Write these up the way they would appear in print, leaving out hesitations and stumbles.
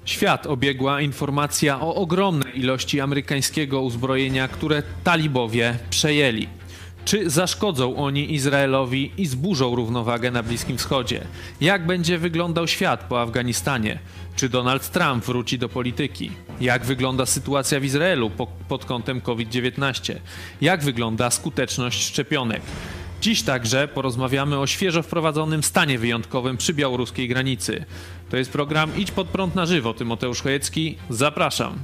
Świat obiegła informacja o ogromnej ilości amerykańskiego uzbrojenia, które talibowie przejęli. Czy zaszkodzą oni Izraelowi i zburzą równowagę na Bliskim Wschodzie? Jak będzie wyglądał świat po Afganistanie? Czy Donald Trump wróci do polityki? Jak wygląda sytuacja w Izraelu pod kątem COVID-19? Jak wygląda skuteczność szczepionek? Dziś także porozmawiamy o świeżo wprowadzonym stanie wyjątkowym przy białoruskiej granicy. To jest program Idź Pod Prąd na żywo. Tymoteusz Chojecki, zapraszam.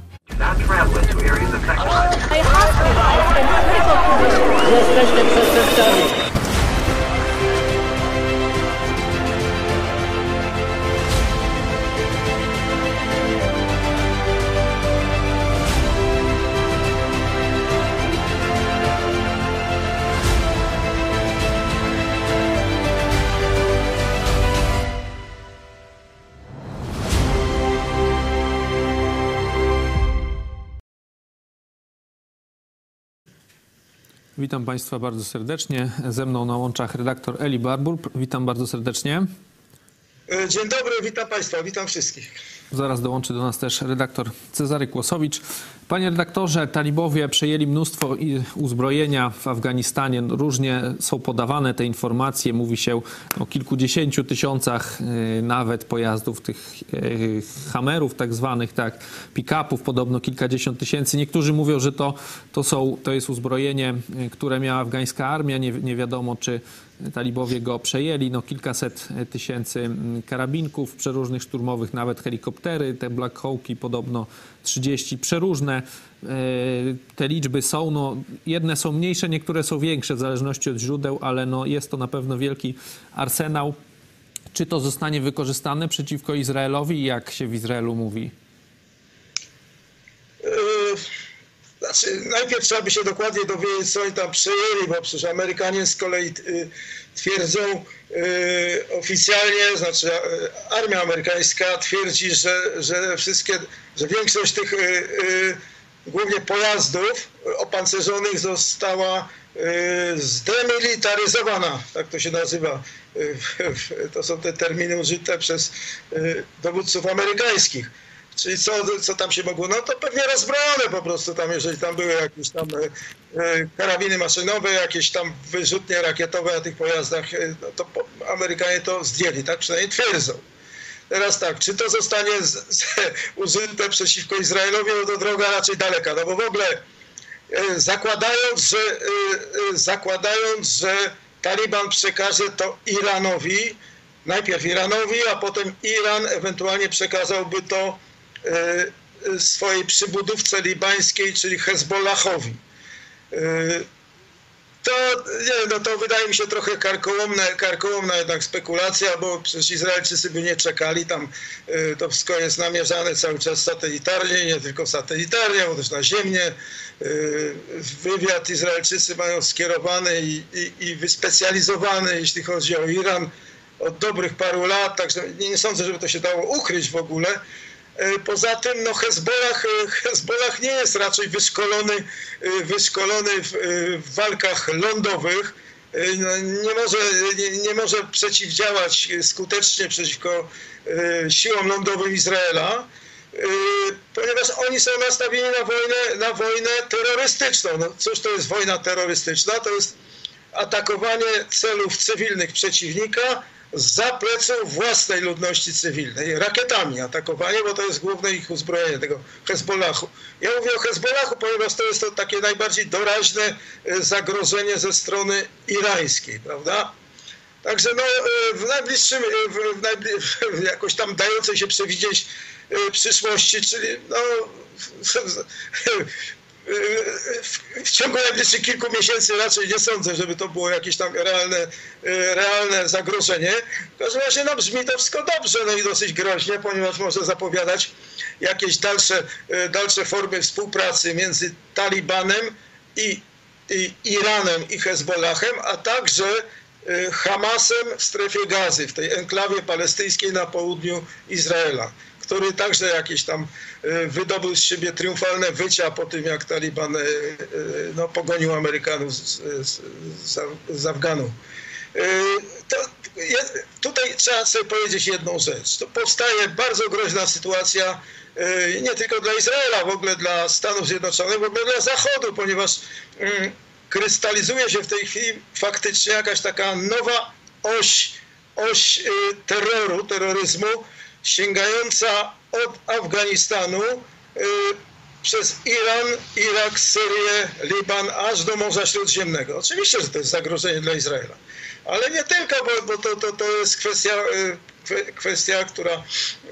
Jesteśmy przestępcami. Witam Państwa bardzo serdecznie. Ze mną na łączach redaktor Eli Barbur. Witam bardzo serdecznie. Dzień dobry, witam Państwa, witam wszystkich. Zaraz dołączy do nas też redaktor Cezary Kłosowicz. Panie redaktorze, talibowie przejęli mnóstwo uzbrojenia w Afganistanie. Różnie są podawane te informacje. Mówi się o kilkudziesięciu tysiącach nawet pojazdów, tych Hammerów tak zwanych, tak, pick-upów, podobno kilkadziesiąt tysięcy. Niektórzy mówią, że to jest uzbrojenie, które miała afgańska armia. Nie wiadomo, czy talibowie go przejęli. Kilkaset tysięcy karabinków przeróżnych szturmowych, nawet helikoptery, te Black Hawki podobno 30, przeróżne. Te liczby są, jedne są mniejsze, niektóre są większe w zależności od źródeł, ale jest to na pewno wielki arsenał. Czy to zostanie wykorzystane przeciwko Izraelowi? Jak się w Izraelu mówi? Najpierw trzeba by się dokładnie dowiedzieć, co oni tam przejęli, bo przecież Amerykanie z kolei twierdzą oficjalnie, znaczy armia amerykańska twierdzi, że większość tych głównie pojazdów opancerzonych została zdemilitaryzowana, tak to się nazywa. To są te terminy użyte przez dowódców amerykańskich. Czyli co tam się mogło? To pewnie rozbrojone po prostu tam, jeżeli tam były jakieś tam karabiny maszynowe, jakieś tam wyrzutnie rakietowe na tych pojazdach, to Amerykanie to zdjęli, tak przynajmniej twierdzą. Teraz tak, czy to zostanie użyte przeciwko Izraelowi, to droga raczej daleka, bo w ogóle zakładając, że Taliban przekaże to Iranowi, najpierw Iranowi, a potem Iran ewentualnie przekazałby to swojej przybudówce libańskiej, czyli Hezbollahowi. To wydaje mi się trochę karkołomna jednak spekulacja, bo przecież Izraelczycy by nie czekali, tam to wszystko jest namierzane cały czas satelitarnie, nie tylko satelitarnie, bo też naziemnie. Wywiad Izraelczycy mają skierowany i wyspecjalizowany, jeśli chodzi o Iran, od dobrych paru lat, także nie sądzę, żeby to się dało ukryć w ogóle. Poza tym Hezbollah nie jest raczej wyszkolony w walkach lądowych. Nie może przeciwdziałać skutecznie przeciwko siłom lądowym Izraela, ponieważ oni są nastawieni na wojnę terrorystyczną. Cóż to jest wojna terrorystyczna? To jest atakowanie celów cywilnych przeciwnika za pleców własnej ludności cywilnej, rakietami atakowanie, bo to jest główne ich uzbrojenie, tego Hezbollahu. Ja mówię o Hezbollahu, ponieważ to jest to takie najbardziej doraźne zagrożenie ze strony irańskiej, prawda? Także w najbliższym, jakoś tam dającej się przewidzieć przyszłości, czyli w ciągu najbliższych kilku miesięcy raczej nie sądzę, żeby to było jakieś tam realne zagrożenie. W każdym razie brzmi to wszystko dobrze, i dosyć groźnie, ponieważ może zapowiadać jakieś dalsze formy współpracy między Talibanem i Iranem i Hezbollahem, a także Hamasem w strefie Gazy, w tej enklawie palestyńskiej na południu Izraela, który także jakieś tam wydobył z siebie triumfalne wycia po tym, jak Taliban pogonił Amerykanów z Afganu. tutaj trzeba sobie powiedzieć jedną rzecz. To powstaje bardzo groźna sytuacja nie tylko dla Izraela, w ogóle dla Stanów Zjednoczonych, w ogóle dla Zachodu, ponieważ krystalizuje się w tej chwili faktycznie jakaś taka nowa oś terroryzmu, sięgająca od Afganistanu przez Iran, Irak, Syrię, Liban, aż do Morza Śródziemnego. Oczywiście, że to jest zagrożenie dla Izraela. Ale nie tylko, bo to jest kwestia, która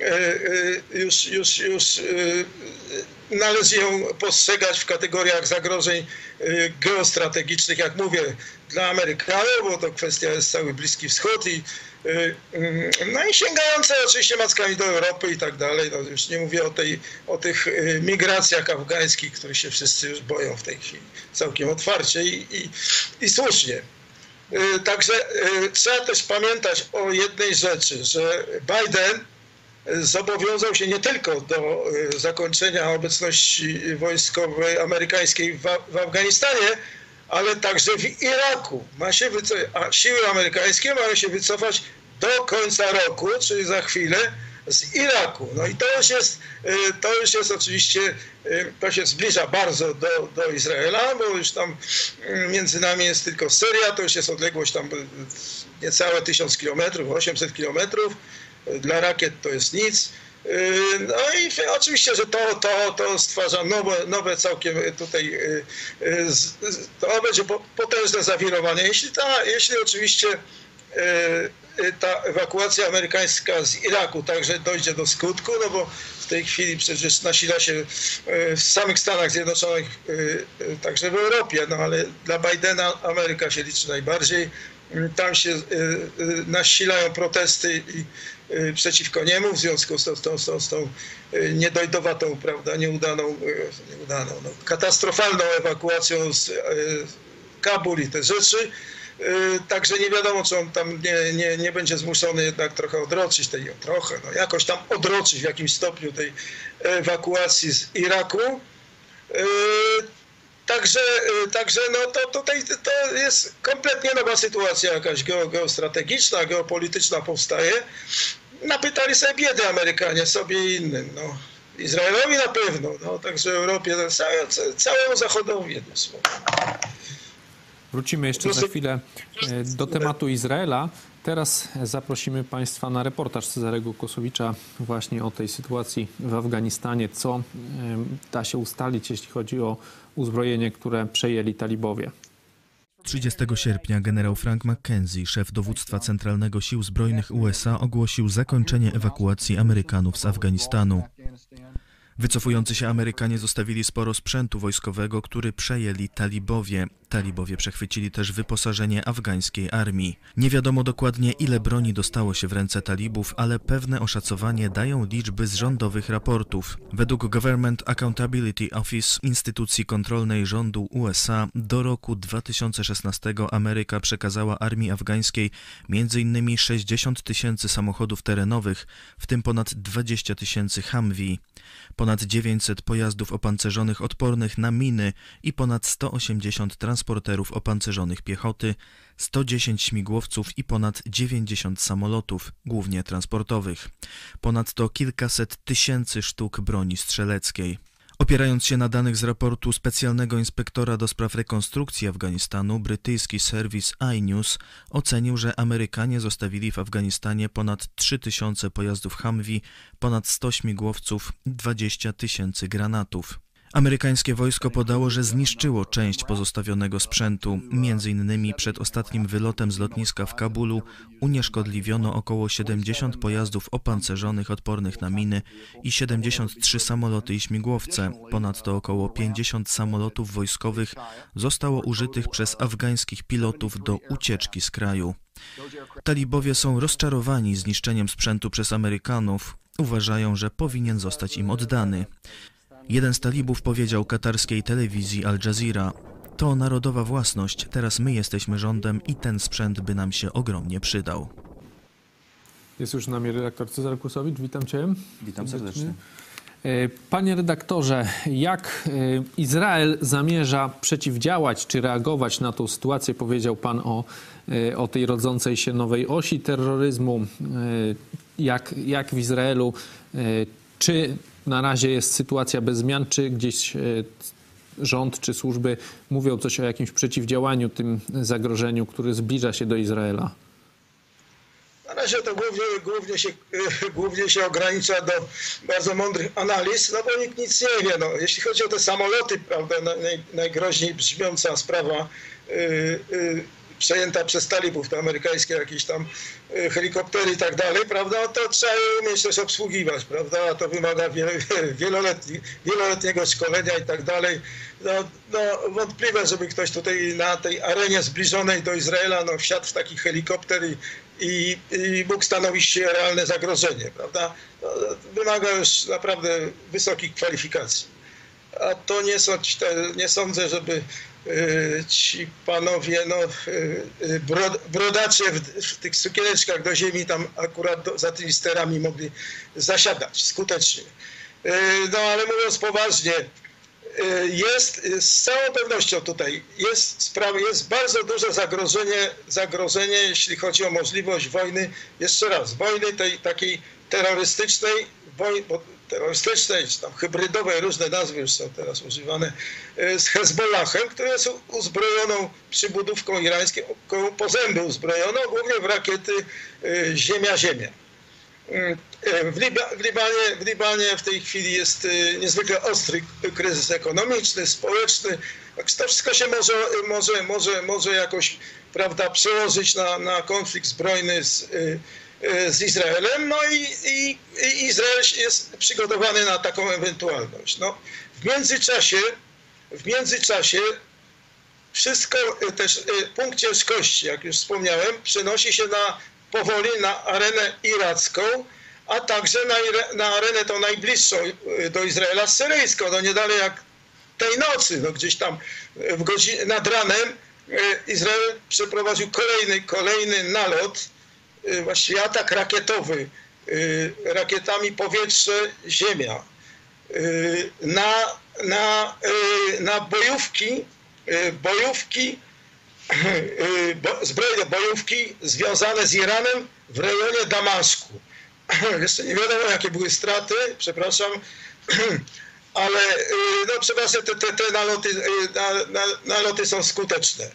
już należy ją postrzegać w kategoriach zagrożeń geostrategicznych, jak mówię, dla Amerykanów, bo to kwestia jest cały Bliski Wschód no i sięgające oczywiście mackami do Europy i tak dalej. No już nie mówię o tych migracjach afgańskich, których się wszyscy już boją w tej chwili całkiem otwarcie i słusznie. Także trzeba też pamiętać o jednej rzeczy, że Biden zobowiązał się nie tylko do zakończenia obecności wojskowej amerykańskiej w Afganistanie, ale także w Iraku. A siły amerykańskie mają się wycofać do końca roku, czyli za chwilę, z Iraku. No i to już jest oczywiście, to się zbliża bardzo do Izraela, bo już tam między nami jest tylko Syria, to już jest odległość tam niecałe 1000 kilometrów, 800 kilometrów. Dla rakiet to jest nic. No i oczywiście, że to stwarza nowe całkiem tutaj, to będzie potężne zawirowanie. Jeśli oczywiście ta ewakuacja amerykańska z Iraku także dojdzie do skutku, no bo w tej chwili przecież nasila się w samych Stanach Zjednoczonych, także w Europie, no ale dla Bidena Ameryka się liczy najbardziej. Tam się nasilają protesty przeciwko niemu w związku z tą niedojdowatą, prawda, nieudaną, no, katastrofalną ewakuacją z Kabul i te rzeczy. Także nie wiadomo, czy on tam nie będzie zmuszony jednak trochę odroczyć jakoś tam odroczyć w jakimś stopniu tej ewakuacji z Iraku. Także no tutaj to jest kompletnie nowa sytuacja jakaś geostrategiczna, geopolityczna powstaje. Napytali sobie biedy Amerykanie, sobie i innym. No. Izraelowi na pewno, no, także Europie, całemu Zachodowi jednym słowem. Wrócimy jeszcze za chwilę do tematu Izraela. Teraz zaprosimy Państwa na reportaż Cezarego Kłosowicza właśnie o tej sytuacji w Afganistanie. Co da się ustalić, jeśli chodzi o uzbrojenie, które przejęli talibowie? 30 sierpnia generał Frank McKenzie, szef dowództwa Centralnego Sił Zbrojnych USA, ogłosił zakończenie ewakuacji Amerykanów z Afganistanu. Wycofujący się Amerykanie zostawili sporo sprzętu wojskowego, który przejęli talibowie. Talibowie przechwycili też wyposażenie afgańskiej armii. Nie wiadomo dokładnie, ile broni dostało się w ręce talibów, ale pewne oszacowanie dają liczby z rządowych raportów. Według Government Accountability Office, instytucji kontrolnej rządu USA, do roku 2016 Ameryka przekazała armii afgańskiej m.in. 60 000 samochodów terenowych, w tym ponad 20 000 Humvee, ponad 900 pojazdów opancerzonych odpornych na miny i ponad 180 transporterów opancerzonych piechoty, 110 śmigłowców i ponad 90 samolotów, głównie transportowych. Ponadto kilkaset tysięcy sztuk broni strzeleckiej. Opierając się na danych z raportu specjalnego inspektora do spraw rekonstrukcji Afganistanu, brytyjski serwis iNews ocenił, że Amerykanie zostawili w Afganistanie ponad 3000 pojazdów Humvee, ponad 100 śmigłowców i 20 000 granatów. Amerykańskie wojsko podało, że zniszczyło część pozostawionego sprzętu. Między innymi przed ostatnim wylotem z lotniska w Kabulu unieszkodliwiono około 70 pojazdów opancerzonych odpornych na miny i 73 samoloty i śmigłowce. Ponadto około 50 samolotów wojskowych zostało użytych przez afgańskich pilotów do ucieczki z kraju. Talibowie są rozczarowani zniszczeniem sprzętu przez Amerykanów. Uważają, że powinien zostać im oddany. Jeden z talibów powiedział katarskiej telewizji Al Jazeera: to narodowa własność, teraz my jesteśmy rządem i ten sprzęt by nam się ogromnie przydał. Jest już z nami redaktor Cezary Kłosowicz, witam Cię. Witam serdecznie. Panie redaktorze, jak Izrael zamierza przeciwdziałać czy reagować na tą sytuację? Powiedział pan o tej rodzącej się nowej osi terroryzmu. Jak w Izraelu, czy na razie jest sytuacja bez zmian, czy gdzieś rząd czy służby mówią coś o jakimś przeciwdziałaniu tym zagrożeniu, które zbliża się do Izraela? Na razie to głównie się ogranicza do bardzo mądrych analiz, no bo nikt nic nie wie. No, jeśli chodzi o te samoloty, prawda, najgroźniej brzmiąca sprawa przejęta przez talibów, te amerykańskie jakieś tam helikoptery i tak dalej, prawda, to trzeba je umieć też obsługiwać, prawda, a to wymaga wieloletniego szkolenia i tak dalej. No, wątpliwe, żeby ktoś tutaj na tej arenie zbliżonej do Izraela wsiadł w taki helikopter i mógł stanowić realne zagrożenie, prawda. Wymaga już naprawdę wysokich kwalifikacji. A to nie sądzę, żeby ci panowie, brodacze w tych sukieneczkach do ziemi tam akurat za tymi sterami mogli zasiadać skutecznie. No ale mówiąc poważnie, z całą pewnością tutaj jest bardzo duże zagrożenie, jeśli chodzi o możliwość wojny, jeszcze raz, wojny tej takiej terrorystycznej, czy tam hybrydowej, różne nazwy już są teraz używane, z Hezbollahem, która jest uzbrojoną przybudówką irańską, po zęby uzbrojoną, głównie w rakiety Ziemia-Ziemia. W Libanie w tej chwili jest niezwykle ostry kryzys ekonomiczny, społeczny. To wszystko się może jakoś, prawda, przełożyć na konflikt zbrojny z Izraelem, no i Izrael jest przygotowany na taką ewentualność. No, w międzyczasie wszystko, też punkt ciężkości, jak już wspomniałem, przenosi się powoli na arenę iracką, a także na arenę tą najbliższą do Izraela, syryjską. No nie dalej jak tej nocy, gdzieś tam nad ranem Izrael przeprowadził kolejny nalot, właściwie atak rakietowy, rakietami powietrze-ziemia na zbrojne bojówki związane z Iranem w rejonie Damaszku. Jeszcze nie wiadomo, jakie były straty, przepraszam, ale przepraszam, te naloty są skuteczne.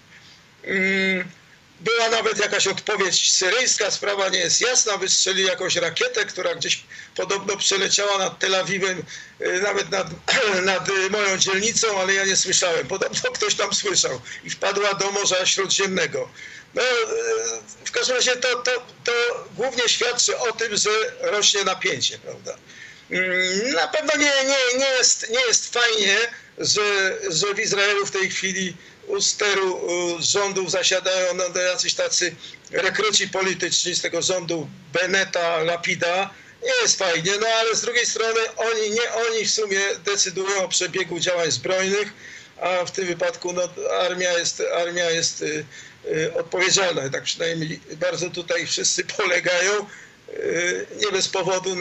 Była nawet jakaś odpowiedź syryjska, sprawa nie jest jasna, wystrzeli jakąś rakietę, która gdzieś podobno przeleciała nad Tel Awiwem, nawet nad moją dzielnicą, ale ja nie słyszałem. Podobno ktoś tam słyszał i wpadła do Morza Śródziemnego. No, w każdym razie to głównie świadczy o tym, że rośnie napięcie, prawda. Na pewno nie jest fajnie, że w Izraelu w tej chwili u steru rządów zasiadają jacyś tacy rekruci polityczni z tego rządu Beneta, Lapida. Nie jest fajnie, ale z drugiej strony oni w sumie decydują o przebiegu działań zbrojnych, a w tym wypadku armia jest odpowiedzialna. Tak przynajmniej bardzo tutaj wszyscy polegają, nie bez powodu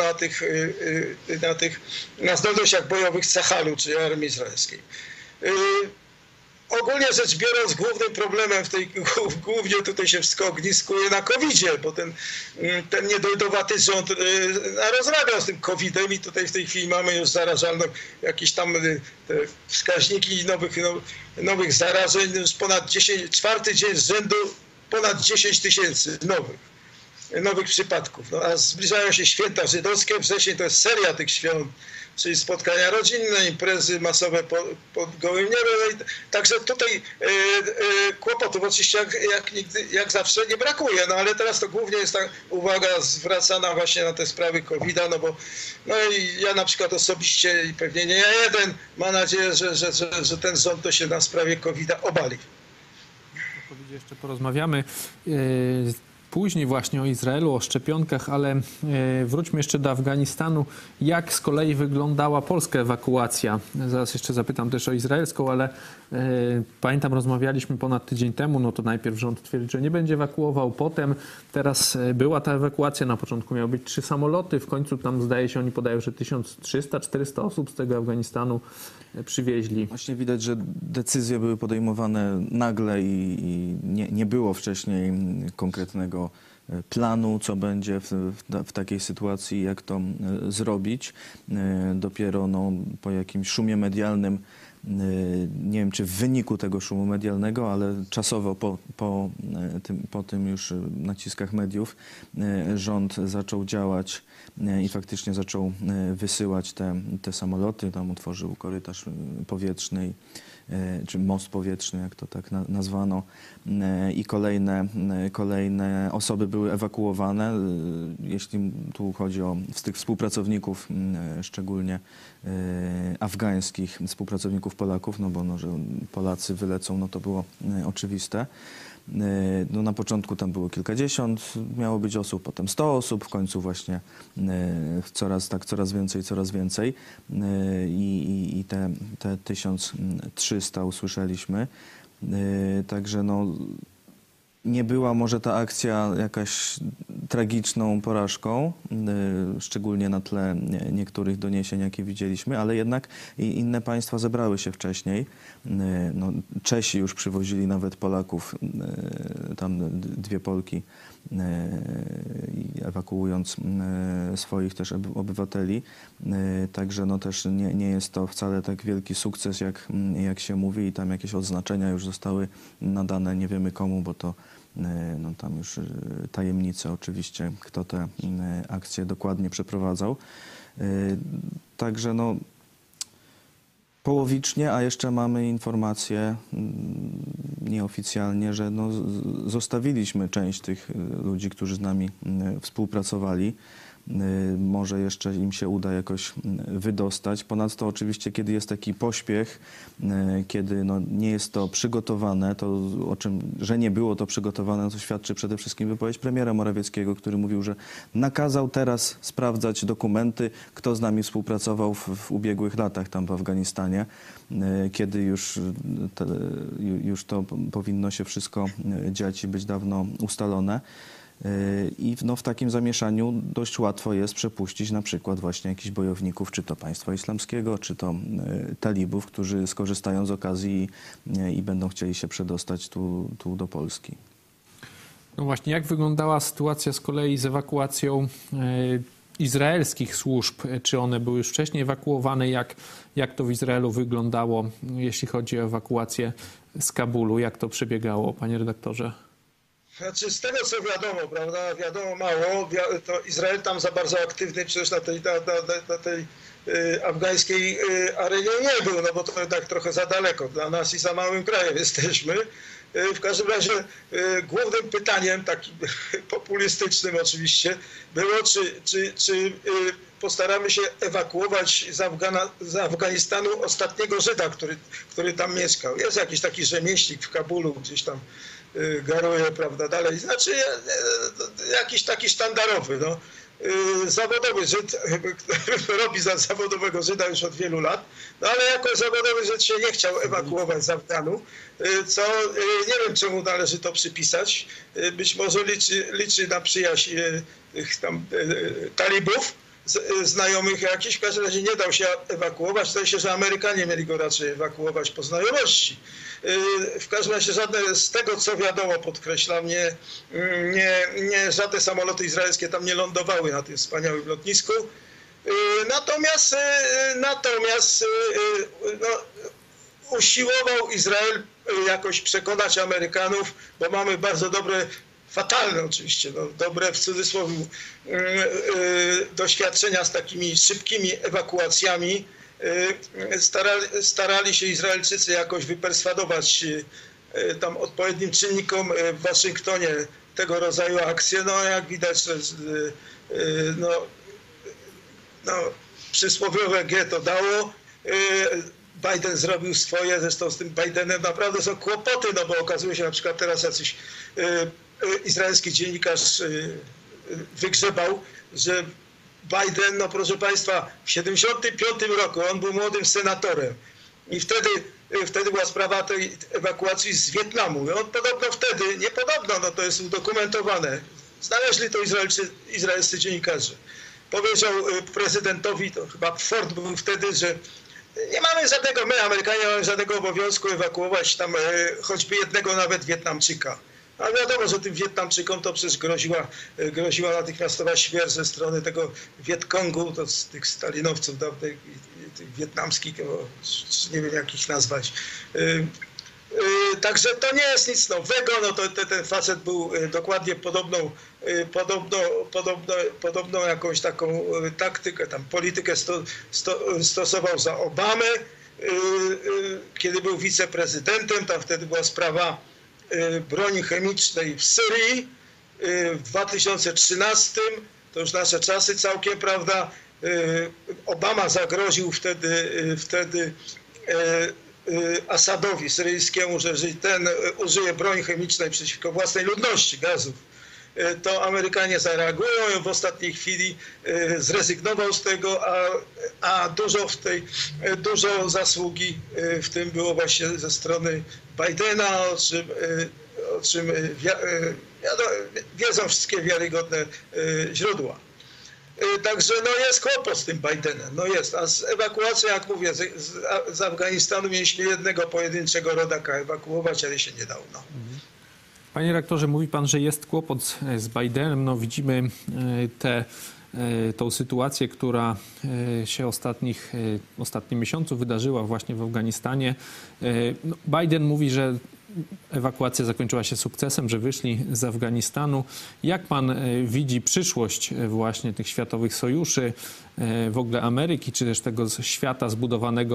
na zdolnościach bojowych Cahalu, czyli armii izraelskiej. Ogólnie rzecz biorąc, głównym problemem głównie tutaj się wszystko ogniskuje na COVID-zie, bo ten niedojdowaty rząd rozrabiał z tym COVID-em i tutaj w tej chwili mamy już zarażalność, jakieś tam te wskaźniki nowych zarażeń, już czwarty dzień z rzędu ponad 10 000 nowych przypadków. A zbliżają się święta żydowskie, wrzesień to jest seria tych świąt, czyli spotkania rodzinne, imprezy masowe pod gołym niebem. Także tutaj kłopotów oczywiście jak zawsze nie brakuje, ale teraz to głównie jest ta uwaga zwracana właśnie na te sprawy COVID-a, bo i ja na przykład osobiście i pewnie nie ja jeden, mam nadzieję, że ten rząd to się na sprawie COVID-a obali. O COVID-zie jeszcze porozmawiamy. później właśnie o Izraelu, o szczepionkach, ale wróćmy jeszcze do Afganistanu. Jak z kolei wyglądała polska ewakuacja? Zaraz jeszcze zapytam też o izraelską, ale pamiętam, rozmawialiśmy ponad tydzień temu, no to najpierw rząd twierdził, że nie będzie ewakuował, potem teraz była ta ewakuacja, na początku miały być 3 samoloty, w końcu tam zdaje się, oni podają, że 1300-400 osób z tego Afganistanu przywieźli. Właśnie widać, że decyzje były podejmowane nagle i nie było wcześniej konkretnego planu, co będzie w takiej sytuacji, jak to zrobić. Dopiero po jakimś szumie medialnym, nie wiem czy w wyniku tego szumu medialnego, ale czasowo po tym już naciskach mediów rząd zaczął działać i faktycznie zaczął wysyłać te samoloty. Tam utworzył korytarz powietrzny, czy most powietrzny, jak to tak nazwano, i kolejne osoby były ewakuowane. Jeśli tu chodzi o tych współpracowników, szczególnie afgańskich współpracowników Polaków, no bo że Polacy wylecą, no to było oczywiste. No na początku tam było kilkadziesiąt, miało być osób, potem 100 osób, w końcu właśnie coraz więcej i te 1300 usłyszeliśmy. Także no nie była może ta akcja jakaś tragiczną porażką, szczególnie na tle niektórych doniesień, jakie widzieliśmy, ale jednak inne państwa zebrały się wcześniej. No, Czesi już przywozili nawet Polaków, tam 2 Polki, ewakuując swoich też obywateli. Także no też nie jest to wcale tak wielki sukces, jak się mówi, i tam jakieś odznaczenia już zostały nadane, nie wiemy komu, bo to no tam już tajemnice oczywiście, kto te akcje dokładnie przeprowadzał. Także no połowicznie, a jeszcze mamy informację nieoficjalnie, że no zostawiliśmy część tych ludzi, którzy z nami współpracowali. Może jeszcze im się uda jakoś wydostać. Ponadto oczywiście, kiedy jest taki pośpiech, kiedy no nie jest to przygotowane, to że nie było to przygotowane, to świadczy przede wszystkim wypowiedź premiera Morawieckiego, który mówił, że nakazał teraz sprawdzać dokumenty, kto z nami współpracował w ubiegłych latach tam w Afganistanie, kiedy już to powinno się wszystko dziać i być dawno ustalone. I no, w takim zamieszaniu dość łatwo jest przepuścić na przykład właśnie jakichś bojowników, czy to państwa islamskiego, czy to talibów, którzy skorzystają z okazji i będą chcieli się przedostać tu do Polski. No właśnie, jak wyglądała sytuacja z kolei z ewakuacją izraelskich służb? Czy one były już wcześniej ewakuowane? Jak to w Izraelu wyglądało, jeśli chodzi o ewakuację z Kabulu? Jak to przebiegało, panie redaktorze? Znaczy, z tego co wiadomo, prawda, wiadomo mało, to Izrael tam za bardzo aktywny przecież na tej afgańskiej arenie nie był, no bo to jednak trochę za daleko dla nas i za małym krajem jesteśmy. W każdym razie głównym pytaniem, takim populistycznym oczywiście, było, czy postaramy się ewakuować z Afganistanu ostatniego Żyda, który tam mieszkał. Jest jakiś taki rzemieślnik w Kabulu, gdzieś tam garuje, prawda, dalej. Znaczy jakiś taki sztandarowy, no. Zawodowy Żyd, który robi za zawodowego Żyda już od wielu lat, no ale jako zawodowy Żyd się nie chciał ewakuować z Afganu, co nie wiem czemu należy to przypisać. Być może liczy na przyjaźń tych tam talibów, znajomych jakichś, w każdym razie nie dał się ewakuować. Zdaje się, że Amerykanie mieli go raczej ewakuować po znajomości. W każdym razie żadne, z tego co wiadomo, podkreślam, żadne samoloty izraelskie tam nie lądowały na tym wspaniałym lotnisku. Natomiast no, usiłował Izrael jakoś przekonać Amerykanów, bo mamy bardzo dobre, fatalne oczywiście, no, dobre w cudzysłowie doświadczenia z takimi szybkimi ewakuacjami. Starali się Izraelczycy jakoś wyperswadować tam odpowiednim czynnikom w Waszyngtonie tego rodzaju akcje. No jak widać, przysłowiowe G to dało. Biden zrobił swoje, zresztą z tym Bidenem naprawdę są kłopoty, no bo okazuje się na przykład teraz jacyś izraelski dziennikarz wygrzebał, że Biden, no proszę Państwa, w 1975 roku on był młodym senatorem i wtedy była sprawa tej ewakuacji z Wietnamu. I on podobno wtedy, nie podobno, no to jest udokumentowane, znaleźli to izraelscy dziennikarze. Powiedział prezydentowi, to chyba Ford był wtedy, że nie mamy żadnego, my Amerykanie nie mamy żadnego obowiązku ewakuować tam choćby jednego nawet Wietnamczyka. A wiadomo, że tym Wietnamczykom to przecież groziła natychmiastowa śmierć ze strony tego Wietkongu, to z tych stalinowców dawnych, tych wietnamskich, nie wiem jak ich nazwać. Także to nie jest nic nowego, no to ten facet był dokładnie podobną jakąś taką taktykę, tam politykę stosował za Obamę, kiedy był wiceprezydentem, tam wtedy była sprawa broni chemicznej w Syrii w 2013, to już nasze czasy całkiem, prawda, Obama zagroził wtedy Asadowi syryjskiemu, że jeżeli ten użyje broni chemicznej przeciwko własnej ludności, gazów, to Amerykanie zareagują i w ostatniej chwili zrezygnował z tego, a dużo zasługi w tym było właśnie ze strony Bidena, o czym wiedzą wszystkie wiarygodne źródła. Także no jest kłopot z tym Bidenem, no jest. A z ewakuacją, jak mówię, z Afganistanu mieliśmy jednego pojedynczego rodaka ewakuować, ale się nie dało. No. Panie rektorze, mówi pan, że jest kłopot z Bidenem. No widzimy tą sytuację, która się ostatnim miesiącu wydarzyła właśnie w Afganistanie. Biden mówi, że ewakuacja zakończyła się sukcesem, że wyszli z Afganistanu. Jak pan widzi przyszłość właśnie tych światowych sojuszy, w ogóle Ameryki, czy też tego świata zbudowanego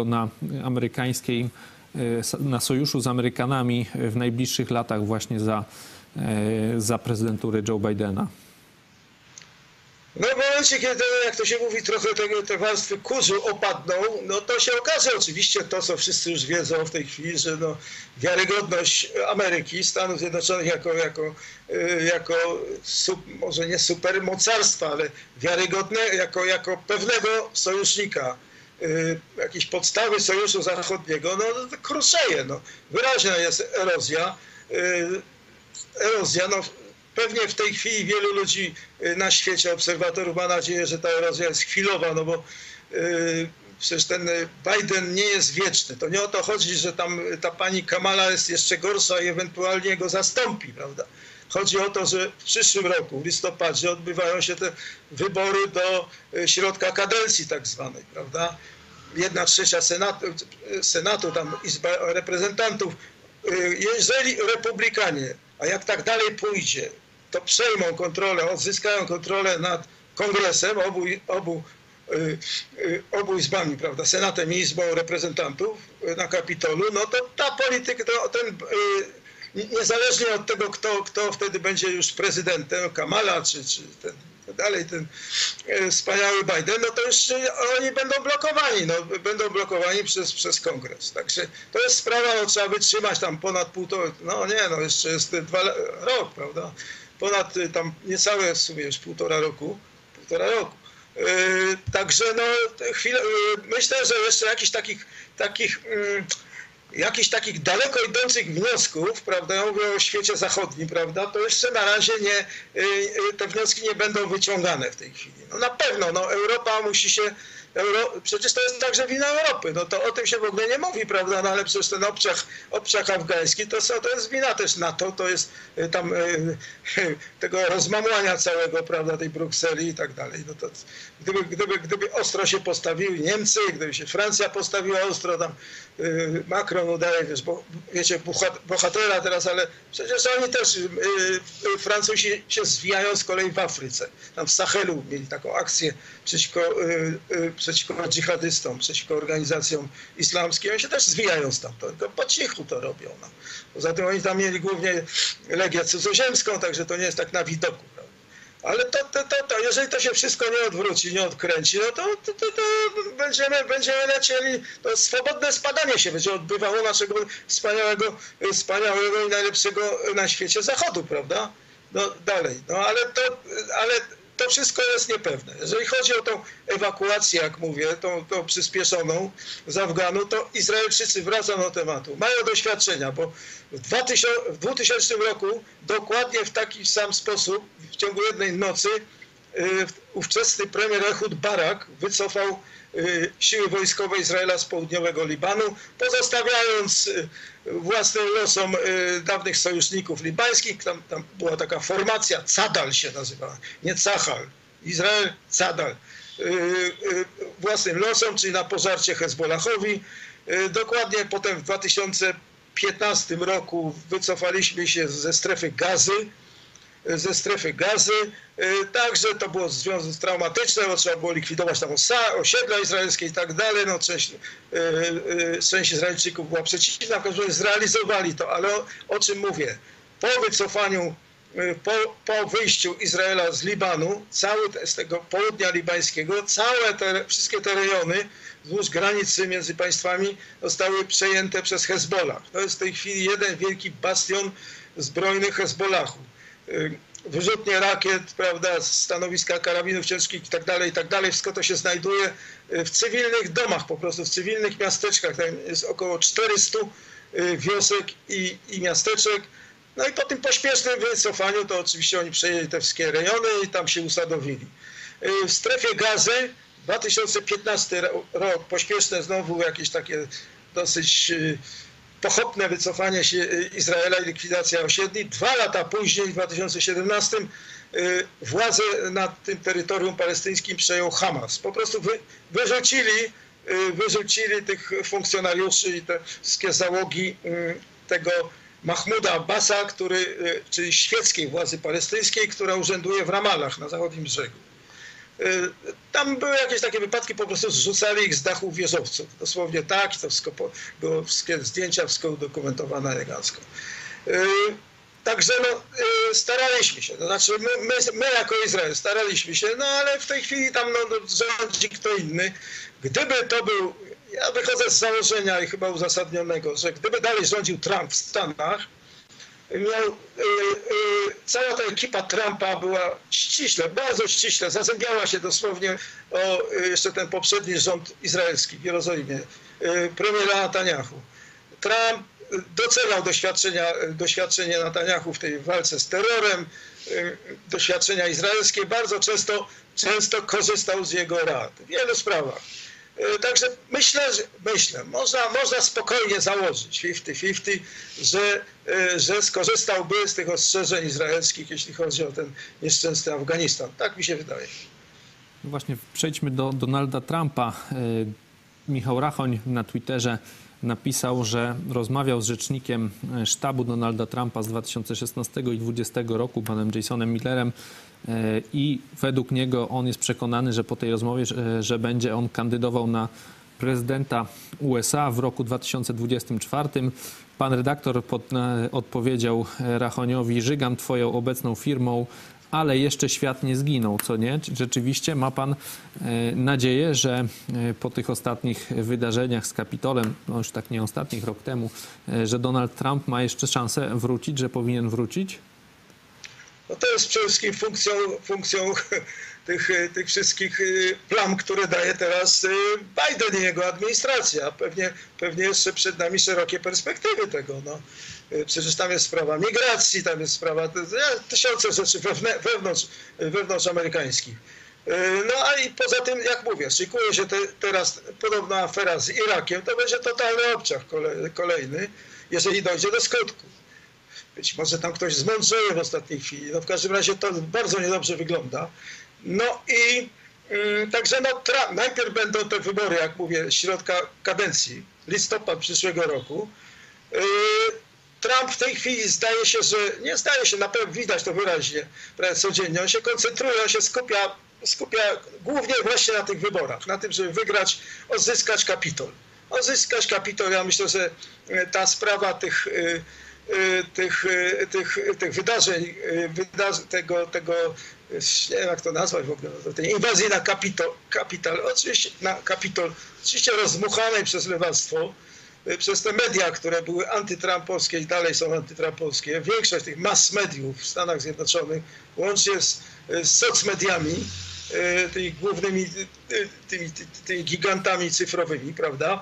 na sojuszu z Amerykanami w najbliższych latach właśnie za prezydentury Joe Bidena? No w momencie, kiedy, jak to się mówi, trochę te warstwy kurzu opadną, no to się okaże oczywiście to, co wszyscy już wiedzą w tej chwili, że no, wiarygodność Ameryki, Stanów Zjednoczonych może nie supermocarstwa, ale wiarygodne jako pewnego sojusznika, jakieś podstawy Sojuszu Zachodniego, no to kruszeje. No. Wyraźna jest erozja, no. Pewnie w tej chwili wielu ludzi na świecie, obserwatorów, ma nadzieję, że ta erozja jest chwilowa, no bo przecież ten Biden nie jest wieczny. To nie o to chodzi, że tam ta pani Kamala jest jeszcze gorsza i ewentualnie go zastąpi, prawda? Chodzi o to, że w przyszłym roku, w listopadzie, odbywają się te wybory do środka kadencji tak zwanej, prawda? 1/3 Senatu, tam Izba Reprezentantów. Jeżeli Republikanie, a jak tak dalej pójdzie, to przejmą kontrolę, odzyskają kontrolę nad Kongresem, obu izbami, prawda, Senatem i Izbą Reprezentantów na Kapitolu, no to ta polityka, niezależnie od tego, kto wtedy będzie już prezydentem, Kamala czy ten wspaniały Biden, no to już oni będą blokowani przez Kongres. Także to jest sprawa, no, trzeba wytrzymać tam ponad jeszcze jest rok, prawda? Ponad tam niecałe w sumie już półtora roku. Także no myślę, że jeszcze jakichś takich daleko idących wniosków, prawda, ja mówię o świecie zachodnim, prawda, to jeszcze na razie te wnioski nie będą wyciągane w tej chwili. No na pewno, no Europa musi się, przecież to jest także wina Europy, no to o tym się w ogóle nie mówi, prawda, no ale przecież ten obszar afgański to jest wina też NATO, to jest tam tego rozmamłania całego, prawda, tej Brukseli i tak dalej. No to gdyby ostro się postawiły Niemcy, gdyby się Francja postawiła ostro, tam Macron udaje, wiecie, bohatera teraz, ale przecież oni też, Francuzi się zwijają z kolei w Afryce. Tam w Sahelu mieli taką akcję przeciwko dżihadystom, przeciwko organizacjom islamskim. Oni się też zwijają stamtąd, tylko po cichu to robią. No. Poza tym oni tam mieli głównie legię cudzoziemską, także to nie jest tak na widoku. Prawda? Ale to, jeżeli to się wszystko nie odwróci, nie odkręci, no to będziemy lecieli, to swobodne spadanie się będzie odbywało naszego wspaniałego i najlepszego na świecie Zachodu, prawda? no dalej. No ale to wszystko jest niepewne. Jeżeli chodzi o tą ewakuację, jak mówię, tą przyspieszoną z Afganu, to Izraelczycy, wracam do tematu, mają doświadczenia, bo w 2000 roku dokładnie w taki sam sposób, w ciągu jednej nocy, ówczesny premier Ehud Barak wycofał siły wojskowe Izraela z południowego Libanu, pozostawiając własnym losom dawnych sojuszników libańskich. Tam była taka formacja, Cadal się nazywała, nie Cahal, Izrael, Cadal. Własnym losom, czyli na pożarcie Hezbollahowi. Dokładnie potem w 2015 roku wycofaliśmy się ze strefy Gazy. Także to było traumatyczne, bo trzeba było likwidować tam osiedla izraelskie i tak dalej. No, część Izraelczyków była przeciwna, w każdym razie zrealizowali to, ale o czym mówię? Po wycofaniu, po wyjściu Izraela z Libanu, z tego południa libańskiego, wszystkie te rejony wzdłuż granicy między państwami zostały przejęte przez Hezbollah. To jest w tej chwili jeden wielki bastion zbrojny Hezbollahu. Wyrzutnie rakiet, prawda, stanowiska karabinów ciężkich i tak dalej, wszystko to się znajduje w cywilnych domach, po prostu w cywilnych miasteczkach. Tam jest około 400 wiosek i miasteczek. No i po tym pośpiesznym wycofaniu to oczywiście oni przejęli te wszystkie rejony i tam się usadowili. W strefie Gazy 2015 rok, pośpieszne znowu jakieś takie dosyć pochopne wycofanie się Izraela i likwidacja osiedli. 2 lata później, w 2017, władzę nad tym terytorium palestyńskim przejął Hamas. Po prostu wyrzucili tych funkcjonariuszy i te wszystkie załogi tego Mahmuda Abbasa, czyli świeckiej władzy palestyńskiej, która urzęduje w Ramallah na zachodnim brzegu. Tam były jakieś takie wypadki, po prostu zrzucali ich z dachów wieżowców. Dosłownie tak, to wszystko było, wszystkie zdjęcia, wszystko udokumentowane elegancko. Także no, staraliśmy się, to znaczy my jako Izrael staraliśmy się, no ale w tej chwili tam rządzi kto inny. Gdyby to był, ja wychodzę z założenia i chyba uzasadnionego, że gdyby dalej rządził Trump w Stanach, cała ta ekipa Trumpa była bardzo ściśle, zazębiała się dosłownie o jeszcze ten poprzedni rząd izraelski w Jerozolimie, premiera Netanyahu. Trump doceniał doświadczenie Netanyahu w tej walce z terrorem, doświadczenia izraelskie, bardzo często korzystał z jego rad w wielu sprawach. Także myślę, można spokojnie założyć 50-50, że skorzystałby z tych ostrzeżeń izraelskich, jeśli chodzi o ten nieszczęsny Afganistan. Tak mi się wydaje. Właśnie przejdźmy do Donalda Trumpa. Michał Rachoń na Twitterze napisał, że rozmawiał z rzecznikiem sztabu Donalda Trumpa z 2016 i 2020 roku, panem Jasonem Millerem, i według niego on jest przekonany, że po tej rozmowie, że będzie on kandydował na prezydenta USA w roku 2024. Pan redaktor odpowiedział Rachoniowi: żygam twoją obecną firmą, ale jeszcze świat nie zginął, co nie? Czy rzeczywiście ma pan nadzieję, że po tych ostatnich wydarzeniach z Kapitolem, no już tak nie ostatnich, rok temu, że Donald Trump ma jeszcze szansę wrócić, że powinien wrócić? No to jest przede wszystkim funkcją tych wszystkich plam, które daje teraz Biden i jego administracja. Pewnie jeszcze przed nami szerokie perspektywy tego. No. Przecież tam jest sprawa migracji, tam jest sprawa tysiące rzeczy wewnątrz amerykańskich. No a i poza tym, jak mówię, szykuje się teraz podobna afera z Irakiem, to będzie totalny obciach kolejny, jeżeli dojdzie do skutku. Być może tam ktoś zmądrzeje w ostatniej chwili. No w każdym razie to bardzo niedobrze wygląda. No i także najpierw będą te wybory, jak mówię, środka kadencji, listopad przyszłego roku. Trump w tej chwili zdaje się, na pewno widać to wyraźnie, prawie codziennie, on się koncentruje, on się skupia głównie właśnie na tych wyborach, na tym, żeby wygrać, odzyskać Kapitol. Ja myślę, że ta sprawa tych wydarzeń, nie wiem jak to nazwać w ogóle, tej inwazji na Kapitol, oczywiście rozdmuchanej przez lewactwo, przez te media, które były antytrampowskie i dalej są antytrampowskie, większość tych mass mediów w Stanach Zjednoczonych, łącznie z socmediami, tymi głównymi, tymi gigantami cyfrowymi, prawda?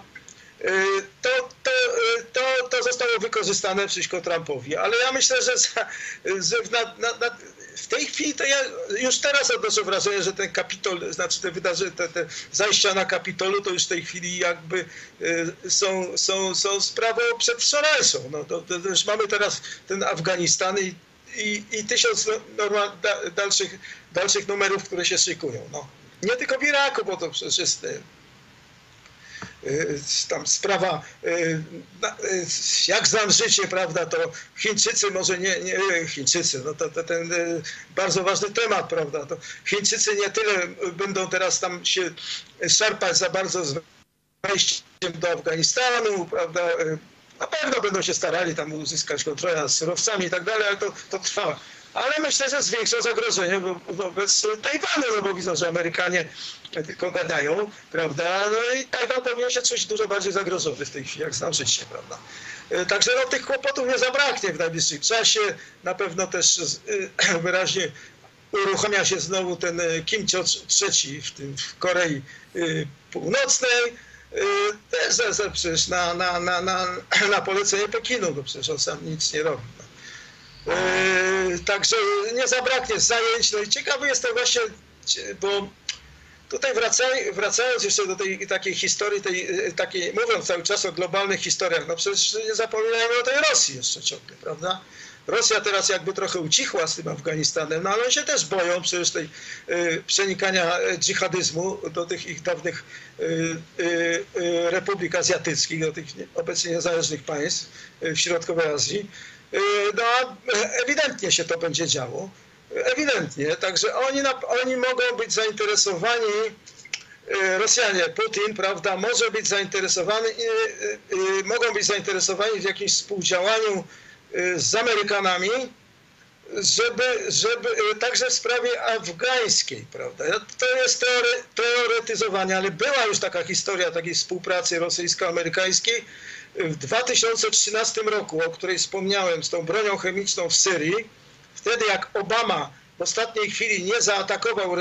To zostało wykorzystane przeciwko Trumpowi. Ale ja myślę, że w tej chwili to ja już teraz odnoszę wrażenie, że ten Kapitol, znaczy te wydarzenia, te zajścia na Kapitolu to już w tej chwili jakby są sprawą przedwczorajszą. No, to już mamy teraz ten Afganistan i 1000 dalszych numerów, które się szykują. No. Nie tylko w Iraku, bo to przecież jest tam sprawa, jak znam życie, prawda, to Chińczycy, może nie Chińczycy, no to ten bardzo ważny temat, prawda, to Chińczycy nie tyle będą teraz tam się szarpać za bardzo z wejściem do Afganistanu, prawda, na pewno będą się starali tam uzyskać kontrolę nad surowcami i tak dalej, ale to trwa. Ale myślę, że zwiększa zagrożenie wobec Tajwanu, no bo widzą, że Amerykanie tylko gadają, prawda? No i Tajwan powinien się czuć dużo bardziej zagrożony w tej chwili, jak znam życie, prawda? Także no, tych kłopotów nie zabraknie w najbliższym czasie. Na pewno też wyraźnie uruchamia się znowu ten Kim III w Korei Północnej. Też przecież na polecenie Pekinu, bo przecież on sam nic nie robi. No. Także nie zabraknie zajęć. No i ciekawy jestem właśnie, bo tutaj wracając jeszcze do tej takiej historii, takiej, mówiąc cały czas o globalnych historiach, no przecież nie zapominajmy o tej Rosji jeszcze ciągle, prawda? Rosja teraz jakby trochę ucichła z tym Afganistanem, no ale oni się też boją przecież tej przenikania dżihadyzmu do tych ich dawnych republik azjatyckich, do tych obecnie niezależnych państw w Środkowej Azji. No, ewidentnie się to będzie działo. Ewidentnie. Także oni mogą być zainteresowani, Rosjanie, Putin, prawda, może być zainteresowany, mogą być zainteresowani w jakimś współdziałaniu z Amerykanami, żeby także w sprawie afgańskiej, prawda. To jest teoretyzowanie, ale była już taka historia takiej współpracy rosyjsko-amerykańskiej w 2013 roku, o której wspomniałem, z tą bronią chemiczną w Syrii. Wtedy jak Obama w ostatniej chwili nie zaatakował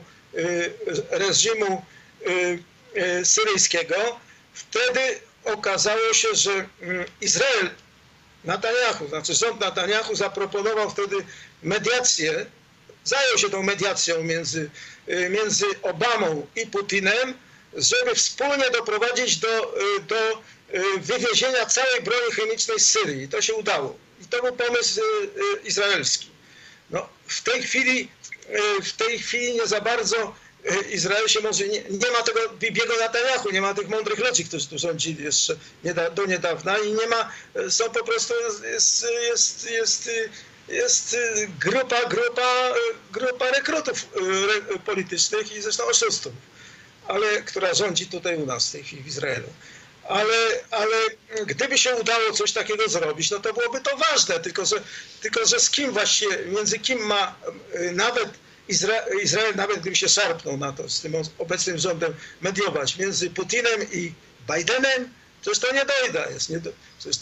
reżimu syryjskiego, wtedy okazało się, że Izrael, Netanyahu, znaczy rząd Netanyahu zaproponował wtedy mediację, zajął się tą mediacją między Obamą i Putinem, żeby wspólnie doprowadzić do wywiezienia całej broni chemicznej z Syrii. I to się udało. I to był pomysł izraelski. No, w tej chwili nie za bardzo Izrael się może... Nie ma tego Bibiego Netanyahu, nie ma tych mądrych ludzi, którzy tu rządzili jeszcze do niedawna i nie ma... Są po prostu... Jest grupa rekrutów politycznych i zresztą oszustów, która rządzi tutaj u nas w tej chwili w Izraelu. Ale gdyby się udało coś takiego zrobić, no to byłoby to ważne, tylko że z kim właściwie, między kim ma nawet Izrael, nawet gdyby się szarpnął na to, z tym obecnym rządem mediować, między Putinem i Bidenem, przecież to nie dojda jest. Przecież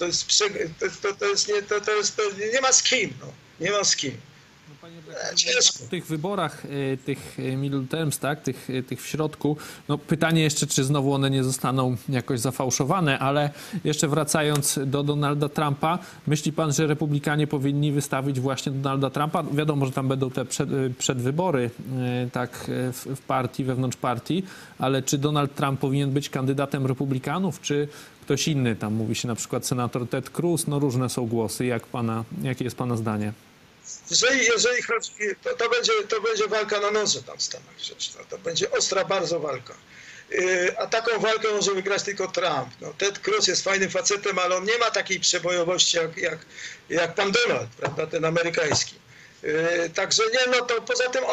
nie ma z kim, no. Nie ma z kim. W tych wyborach, tych middle terms, tak, tych w środku, no pytanie jeszcze, czy znowu one nie zostaną jakoś zafałszowane, ale jeszcze wracając do Donalda Trumpa, myśli pan, że republikanie powinni wystawić właśnie Donalda Trumpa? Wiadomo, że tam będą te przedwybory tak, w partii, wewnątrz partii, ale czy Donald Trump powinien być kandydatem republikanów, czy ktoś inny? Tam mówi się na przykład senator Ted Cruz, no różne są głosy. Jakie jest pana zdanie? Jeżeli chodzi, to będzie walka na noże tam w Stanach. To będzie ostra bardzo walka. A taką walkę może wygrać tylko Trump. No, Ted Cruz jest fajnym facetem, ale on nie ma takiej przebojowości jak pan Donald, prawda, ten amerykański. Także nie, no to poza tym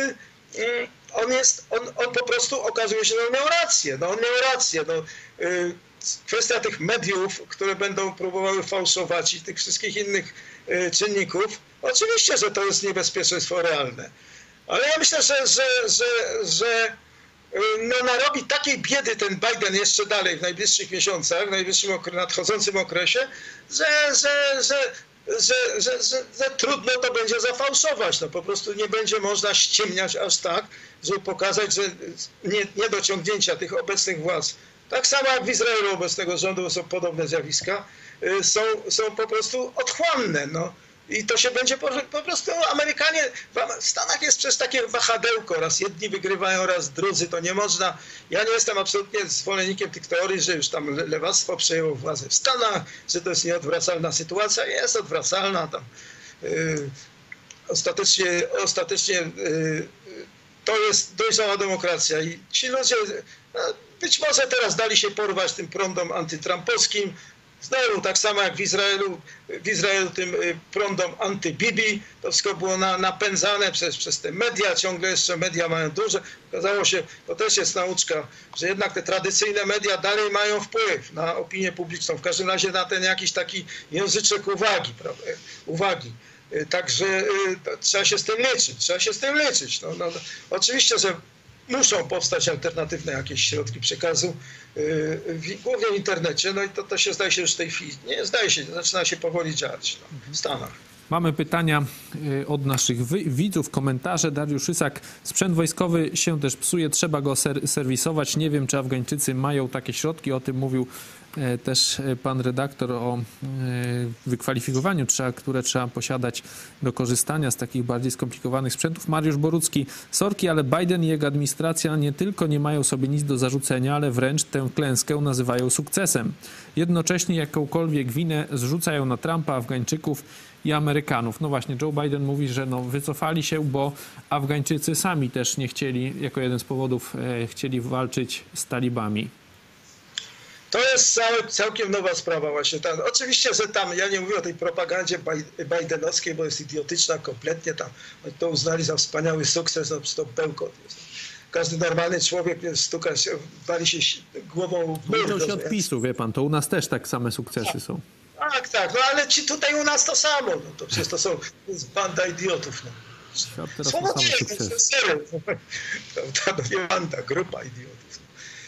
on po prostu okazuje się, że on miał rację. No, on miał rację. No, kwestia tych mediów, które będą próbowały fałszować i tych wszystkich innych czynników, oczywiście, że to jest niebezpieczeństwo realne. Ale ja myślę, że no, narobi takiej biedy ten Biden jeszcze dalej w najbliższych miesiącach, w najbliższym nadchodzącym okresie, że trudno to będzie zafałszować. No, po prostu nie będzie można ściemniać aż tak, żeby pokazać, że niedociągnięcia tych obecnych władz, tak samo jak w Izraelu obecnego rządu są podobne zjawiska, są po prostu otchłanne. No. I to się będzie po prostu Amerykanie, w Stanach jest przez takie wahadełko, raz jedni wygrywają, raz drudzy, to nie można. Ja nie jestem absolutnie zwolennikiem tych teorii, że już tam lewactwo przejęło władzę w Stanach, że to jest nieodwracalna sytuacja. Jest odwracalna tam. Ostatecznie to jest dojrzała demokracja i ci ludzie być może teraz dali się porwać tym prądom antytrampowskim. Znowu tak samo jak w Izraelu tym prądom anty-Bibi, to wszystko było napędzane przez te media, ciągle jeszcze media mają duże. Okazało się, to też jest nauczka, że jednak te tradycyjne media dalej mają wpływ na opinię publiczną, w każdym razie na ten jakiś taki języczek uwagi. Także trzeba się z tym liczyć. No, oczywiście, że muszą powstać alternatywne jakieś środki przekazu, głównie w internecie, no i to się zdaje się już w tej chwili, nie zdaje się, zaczyna się powoli dziać w Stanach. Mamy pytania od naszych widzów, komentarze. Dariusz Isak, sprzęt wojskowy się też psuje, trzeba go serwisować. Nie wiem, czy Afgańczycy mają takie środki. O tym mówił też pan redaktor o wykwalifikowaniu, które trzeba posiadać do korzystania z takich bardziej skomplikowanych sprzętów. Mariusz Borucki, sorki, ale Biden i jego administracja nie tylko nie mają sobie nic do zarzucenia, ale wręcz tę klęskę nazywają sukcesem. Jednocześnie jakąkolwiek winę zrzucają na Trumpa, Afgańczyków i Amerykanów. No właśnie, Joe Biden mówi, że wycofali się, bo Afgańczycy sami też nie chcieli, jako jeden z powodów, chcieli walczyć z talibami. To jest całkiem nowa sprawa właśnie. Oczywiście, że tam, ja nie mówię o tej propagandzie bidenowskiej, bo jest idiotyczna kompletnie. Tam to uznali za wspaniały sukces, no to bełkot jest. Każdy normalny człowiek wali się głową w mur. To się odpisu, wie pan, to u nas też tak same sukcesy są. Tak, no ale tutaj u nas to samo. No, to przecież to jest banda idiotów. No. Świat teraz ma same sukcesy. To nie banda, grupa idiotów.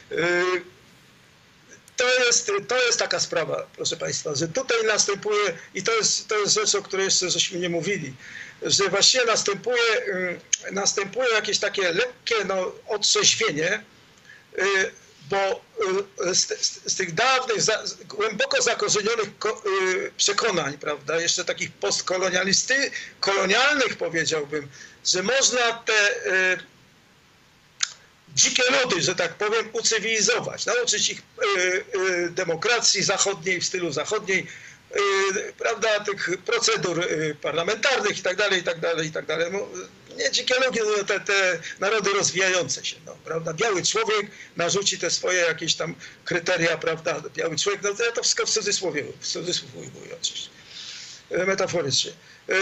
To jest taka sprawa, proszę państwa, że tutaj następuje, i to jest rzecz, o której jeszcze żeśmy nie mówili, że właściwie następuje jakieś takie lekkie otrzeźwienie, bo z tych dawnych, głęboko zakorzenionych przekonań, prawda, jeszcze takich kolonialnych powiedziałbym, że można te dzikie ludy, że tak powiem, ucywilizować, nauczyć ich demokracji zachodniej, w stylu zachodniej, prawda, tych procedur parlamentarnych i tak dalej. No, nie dzikie ludy, te narody rozwijające się, no, prawda. Biały człowiek narzuci te swoje jakieś tam kryteria, prawda, biały człowiek, no to wszystko w cudzysłowie ujmuję oczywiście, metaforycznie.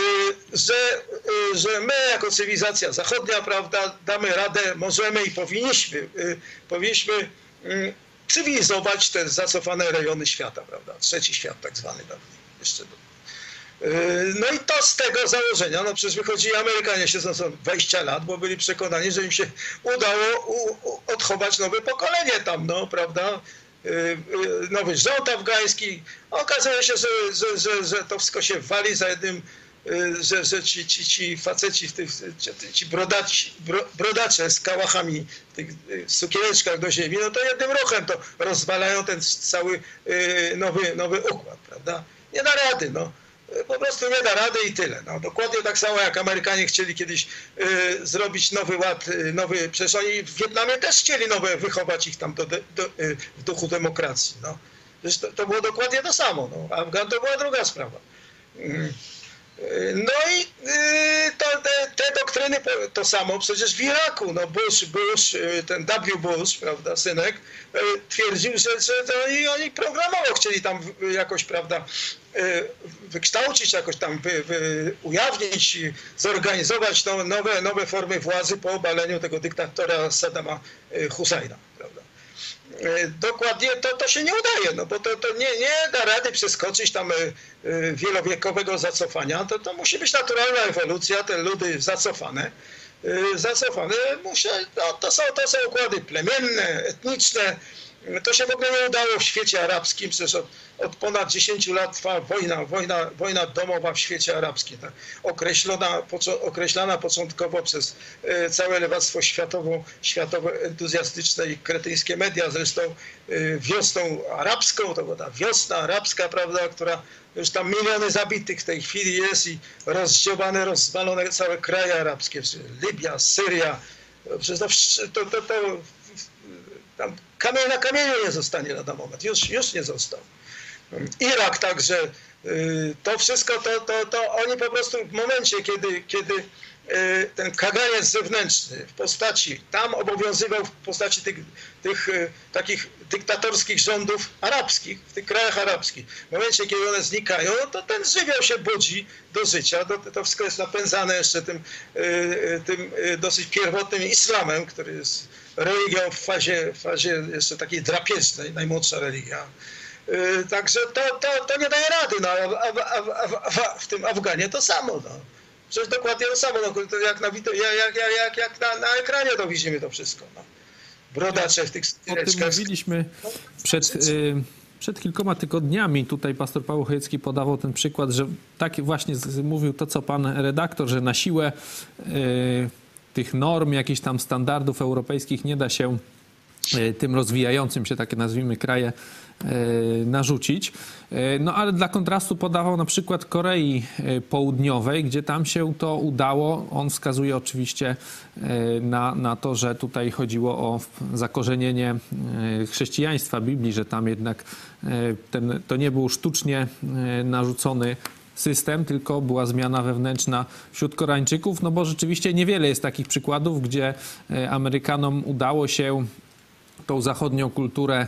Że my jako cywilizacja zachodnia, prawda, damy radę, możemy i powinniśmy cywilizować te zacofane rejony świata, prawda, trzeci świat tak zwany jeszcze. No i to z tego założenia, no przecież wychodzili Amerykanie siedzą 20 lat, bo byli przekonani, że im się udało odchować nowe pokolenie tam, no, prawda, nowy rząd afgański. Okazuje się, że to wszystko się wali za jednym, że ci faceci, ci brodacze z kałachami w tych sukieneczkach do ziemi, no to jednym ruchem to rozwalają ten cały nowy układ, prawda? Nie da rady, no. Po prostu nie da rady i tyle. No, dokładnie tak samo jak Amerykanie chcieli kiedyś zrobić nowy ład, przecież oni w Wietnamie też chcieli wychować ich tam w duchu demokracji. No. To było dokładnie to samo. No. Afgan to była druga sprawa. No i te doktryny to samo przecież w Iraku. No Bush, ten W. Bush, prawda, synek, twierdził, że oni programowo chcieli tam jakoś, prawda, wykształcić, jakoś tam ujawnić, zorganizować nowe formy władzy po obaleniu tego dyktatora Saddama Husajna, prawda. Dokładnie to się nie udaje, no bo to nie da rady przeskoczyć tam wielowiekowego zacofania, to musi być naturalna ewolucja, te ludy zacofane zacofane. To są układy plemienne, etniczne. To się w ogóle nie udało w świecie arabskim, przecież od ponad 10 lat trwa wojna domowa w świecie arabskim, tak? Określana początkowo przez całe lewactwo światowe entuzjastyczne i kretyńskie media, zresztą wiosną arabską, to była ta wiosna arabska, prawda, która już tam miliony zabitych w tej chwili jest i rozdziobane, rozwalone całe kraje arabskie, Libia, Syria, przecież tam kamień na kamieniu nie zostanie lada moment. Już nie został. Irak także. To wszystko, to oni po prostu w momencie, kiedy ten kaganiec zewnętrzny tam obowiązywał w postaci tych takich dyktatorskich rządów arabskich, w tych krajach arabskich. W momencie, kiedy one znikają, to ten żywioł się budzi do życia. To wszystko jest napędzane jeszcze tym dosyć pierwotnym islamem, który jest religią w fazie jeszcze takiej drapieżnej, najmłodsza religia. Także to nie daje rady. No, w tym Afganie to samo. No. Przecież dokładnie to samo. No, jak na ekranie to widzimy to wszystko. No. Brodacze w tych skóreczkach. O tym mówiliśmy przed kilkoma tygodniami. Tutaj pastor Paweł Chojecki podawał ten przykład, że tak właśnie mówił to, co pan redaktor, że na siłę tych norm, jakichś tam standardów europejskich nie da się tym rozwijającym się, takie nazwijmy, kraje narzucić. No ale dla kontrastu podawał na przykład Korei Południowej, gdzie tam się to udało. On wskazuje oczywiście na to, że tutaj chodziło o zakorzenienie chrześcijaństwa, Biblii, że tam jednak to nie był sztucznie narzucony system, tylko była zmiana wewnętrzna wśród Koreańczyków, no bo rzeczywiście niewiele jest takich przykładów, gdzie Amerykanom udało się tą zachodnią kulturę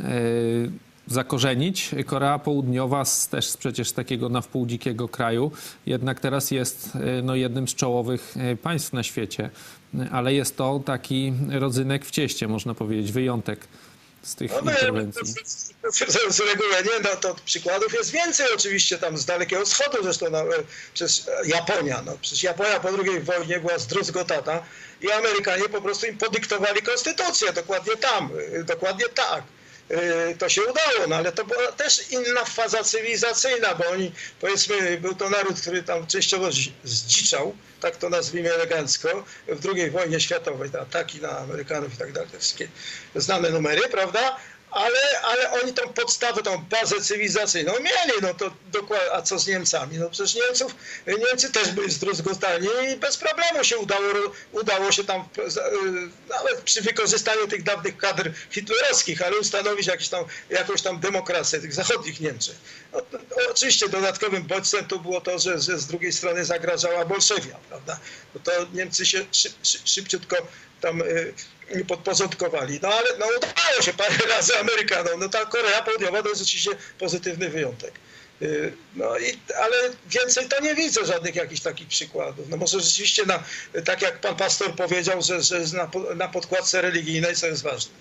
zakorzenić. Korea Południowa też przecież z takiego na wpół dzikiego kraju, jednak teraz jest jednym z czołowych państw na świecie, ale jest to taki rodzynek w cieście, można powiedzieć, wyjątek z tych interwencji. Z reguły nie, to przykładów jest więcej oczywiście tam z Dalekiego Wschodu, zresztą przez Japonia. No, przecież Japonia po II wojnie była zdruzgotana i Amerykanie po prostu im podyktowali konstytucję, dokładnie tak. To się udało, no ale to była też inna faza cywilizacyjna, bo oni, powiedzmy, był to naród, który tam częściowo zdziczał, tak to nazwijmy elegancko, w II wojnie światowej, te ataki na Amerykanów i tak dalej, te wszystkie znane numery, prawda? Ale oni tą podstawę, tą bazę cywilizacyjną mieli, no to dokładnie, a co z Niemcami? No przecież Niemcy też byli zdruzgotani i bez problemu się udało się tam, nawet przy wykorzystaniu tych dawnych kadr hitlerowskich, ale ustanowić jakąś tam demokrację tych zachodnich Niemczech. No, oczywiście dodatkowym bodźcem to było to, że z drugiej strony zagrażała Bolszewia, prawda? No to Niemcy się szybciutko tam podporządkowali. No ale udało się parę razy Amerykanom. No ta Korea Południowa to jest oczywiście pozytywny wyjątek. Ale więcej to nie widzę żadnych jakichś takich przykładów. No może rzeczywiście, tak jak pan pastor powiedział, że jest na podkładce religijnej, co jest ważne.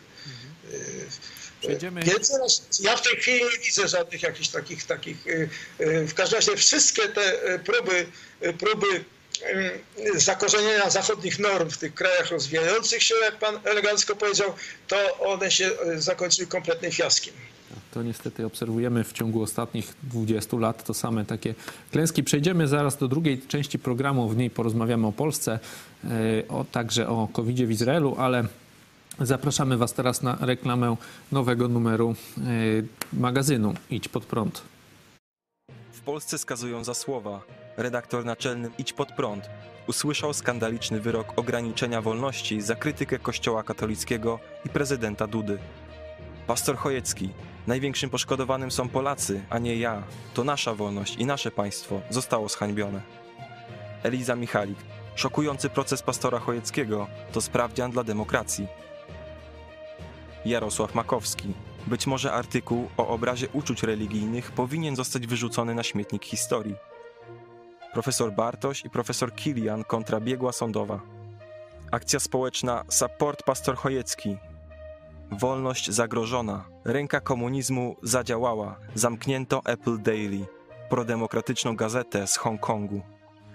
Ja w tej chwili nie widzę żadnych jakichś takich w każdym razie wszystkie te próby zakorzenienia zachodnich norm w tych krajach rozwijających się, jak pan elegancko powiedział, to one się zakończyły kompletnym fiaskiem. To niestety obserwujemy w ciągu ostatnich 20 lat to same takie klęski. Przejdziemy zaraz do drugiej części programu, w niej porozmawiamy o Polsce, także o COVID-zie w Izraelu, ale zapraszamy was teraz na reklamę nowego numeru magazynu Idź Pod Prąd. W Polsce skazują za słowa. Redaktor naczelny Idź Pod Prąd usłyszał skandaliczny wyrok ograniczenia wolności za krytykę Kościoła katolickiego i prezydenta Dudy. Pastor Chojecki: największym poszkodowanym są Polacy, a nie ja. To nasza wolność i nasze państwo zostało zhańbione. Eliza Michalik: szokujący proces pastora Chojeckiego to sprawdzian dla demokracji. Jarosław Makowski: być może artykuł o obrazie uczuć religijnych powinien zostać wyrzucony na śmietnik historii. Profesor Bartoś i profesor Kilian kontra biegła sądowa. Akcja społeczna Support Pastor Chojecki. Wolność zagrożona. Ręka komunizmu zadziałała. Zamknięto Apple Daily, prodemokratyczną gazetę z Hongkongu.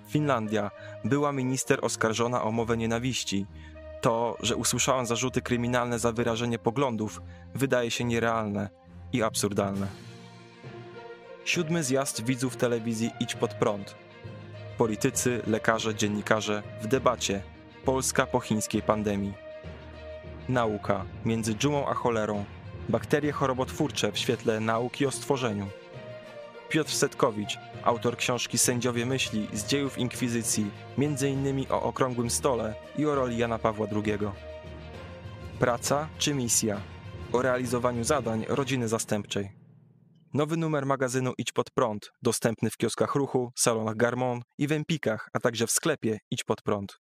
Finlandia. Była minister oskarżona o mowę nienawiści. To, że usłyszałam zarzuty kryminalne za wyrażenie poglądów, wydaje się nierealne i absurdalne. 7. zjazd widzów telewizji Idź Pod Prąd. Politycy, lekarze, dziennikarze w debacie. Polska po chińskiej pandemii. Nauka między dżumą a cholerą. Bakterie chorobotwórcze w świetle nauki o stworzeniu. Piotr Setkowicz, autor książki Sędziowie myśli z dziejów inkwizycji, m.in. o Okrągłym Stole i o roli Jana Pawła II. Praca czy misja? O realizowaniu zadań rodziny zastępczej. Nowy numer magazynu Idź Pod Prąd, dostępny w kioskach Ruchu, salonach Garmon i w Empikach, a także w sklepie Idź Pod Prąd.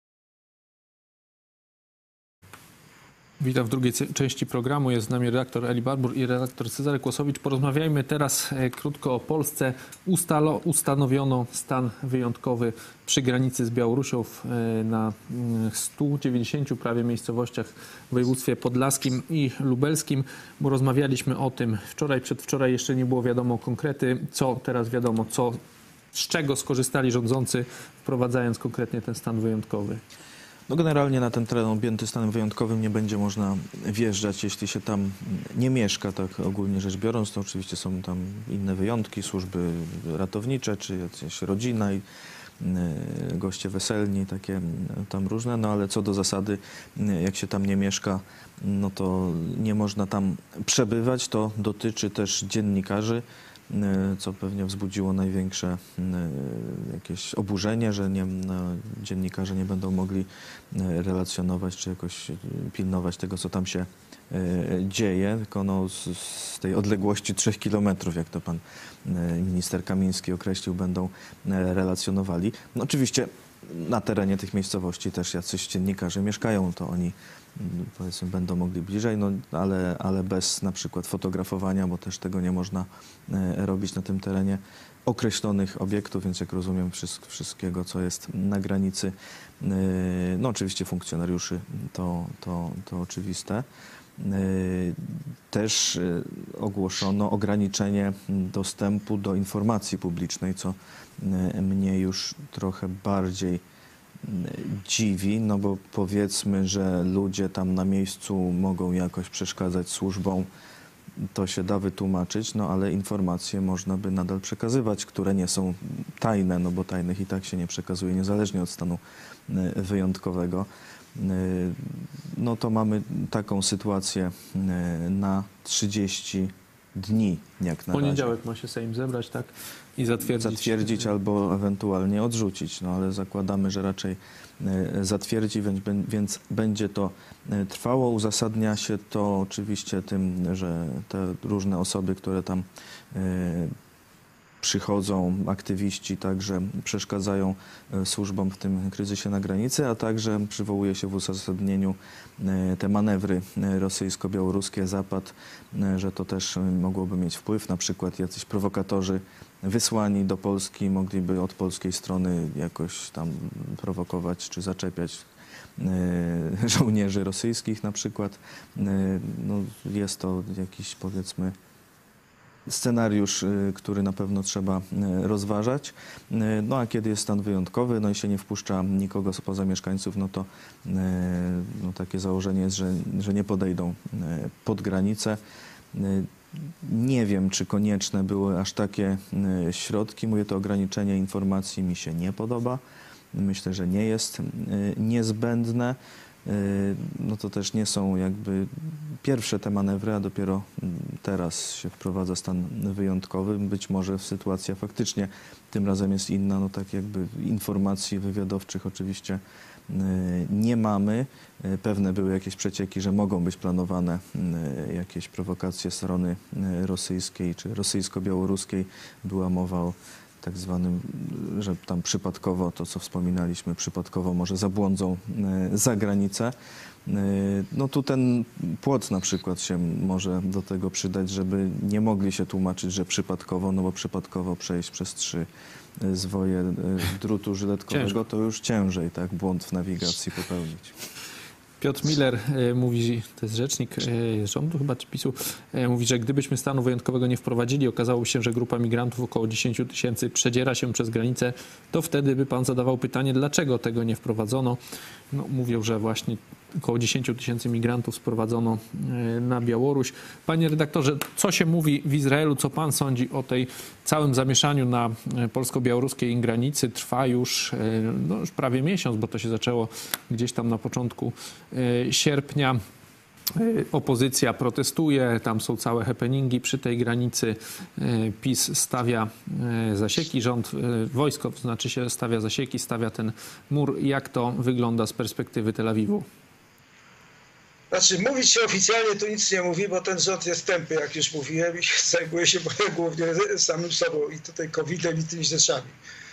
Witam w drugiej części programu. Jest z nami redaktor Eli Barbur i redaktor Cezary Kłosowicz. Porozmawiajmy teraz krótko o Polsce. Ustanowiono stan wyjątkowy przy granicy z Białorusią na 190 prawie miejscowościach w województwie podlaskim i lubelskim. Bo rozmawialiśmy o tym wczoraj, przedwczoraj jeszcze nie było wiadomo konkrety. Co teraz wiadomo, z czego skorzystali rządzący, wprowadzając konkretnie ten stan wyjątkowy? No generalnie na ten teren objęty stanem wyjątkowym nie będzie można wjeżdżać, jeśli się tam nie mieszka, tak ogólnie rzecz biorąc. To oczywiście są tam inne wyjątki, służby ratownicze, czy jakaś rodzina i goście weselni, takie tam różne, no ale co do zasady, jak się tam nie mieszka, no to nie można tam przebywać. To dotyczy też dziennikarzy, co pewnie wzbudziło największe jakieś oburzenie, że dziennikarze nie będą mogli relacjonować czy jakoś pilnować tego, co tam się dzieje, tylko z tej odległości 3 kilometrów, jak to pan minister Kamiński określił, będą relacjonowali. No oczywiście na terenie tych miejscowości też jacyś dziennikarze mieszkają, to oni powiedzmy będą mogli bliżej, no ale bez na przykład fotografowania, bo też tego nie można robić na tym terenie określonych obiektów, więc jak rozumiem wszystkiego, co jest na granicy, no oczywiście funkcjonariuszy, to oczywiste. Też ogłoszono ograniczenie dostępu do informacji publicznej, co mnie już trochę bardziej dziwi, no bo powiedzmy, że ludzie tam na miejscu mogą jakoś przeszkadzać służbom, to się da wytłumaczyć, no ale informacje można by nadal przekazywać, które nie są tajne, no bo tajnych i tak się nie przekazuje, niezależnie od stanu wyjątkowego. No to mamy taką sytuację na 30 dni, jak na razie. W poniedziałek ma się Sejm zebrać, tak? I zatwierdzić albo ewentualnie odrzucić, no ale zakładamy, że raczej zatwierdzi, więc będzie to trwało. Uzasadnia się to oczywiście tym, że te różne osoby, które tam przychodzą, aktywiści także przeszkadzają służbom w tym kryzysie na granicy, a także przywołuje się w uzasadnieniu te manewry rosyjsko-białoruskie, Zapad, że to też mogłoby mieć wpływ, na przykład jacyś prowokatorzy wysłani do Polski mogliby od polskiej strony jakoś tam prowokować czy zaczepiać żołnierzy rosyjskich na przykład. No, jest to jakiś, powiedzmy, scenariusz, który na pewno trzeba rozważać. No a kiedy jest stan wyjątkowy, no i się nie wpuszcza nikogo spoza mieszkańców, no to no, takie założenie jest, że nie podejdą pod granicę. Nie wiem, czy konieczne były aż takie środki. Mówię, to ograniczenie informacji mi się nie podoba. Myślę, że nie jest niezbędne. No to też nie są jakby pierwsze te manewry, a dopiero teraz się wprowadza stan wyjątkowy. Być może sytuacja faktycznie tym razem jest inna, no tak jakby informacji wywiadowczych oczywiście nie mamy. Pewne były jakieś przecieki, że mogą być planowane jakieś prowokacje strony rosyjskiej czy rosyjsko-białoruskiej. Była mowa o tak zwanym, że tam przypadkowo, to co wspominaliśmy, przypadkowo może zabłądzą za granicę. No tu ten płot na przykład się może do tego przydać, żeby nie mogli się tłumaczyć, że przypadkowo, no bo przypadkowo przejść przez 3 zwoje drutu żyletkowego to już ciężej, tak, błąd w nawigacji popełnić. Piotr Miller mówi, to jest rzecznik rządu chyba, czy PiS-u, mówi, że gdybyśmy stanu wyjątkowego nie wprowadzili, okazało się, że grupa migrantów około 10 000 przedziera się przez granicę, to wtedy by pan zadawał pytanie, dlaczego tego nie wprowadzono. No, mówią, że właśnie około 10 000 migrantów sprowadzono na Białoruś. Panie redaktorze, co się mówi w Izraelu? Co pan sądzi o tej całym zamieszaniu na polsko-białoruskiej granicy? Trwa już, już prawie miesiąc, bo to się zaczęło gdzieś tam na początku sierpnia. Opozycja protestuje, tam są całe happeningi przy tej granicy. PiS stawia zasieki, rząd, wojsko znaczy się stawia zasieki, stawia ten mur. Jak to wygląda z perspektywy Tel Awiwu? Znaczy, mówić się oficjalnie tu nic nie mówi, bo ten rząd jest tępy, jak już mówiłem, i zajmuje się głównie samym sobą i tutaj COVID-em i tymi rzeczami.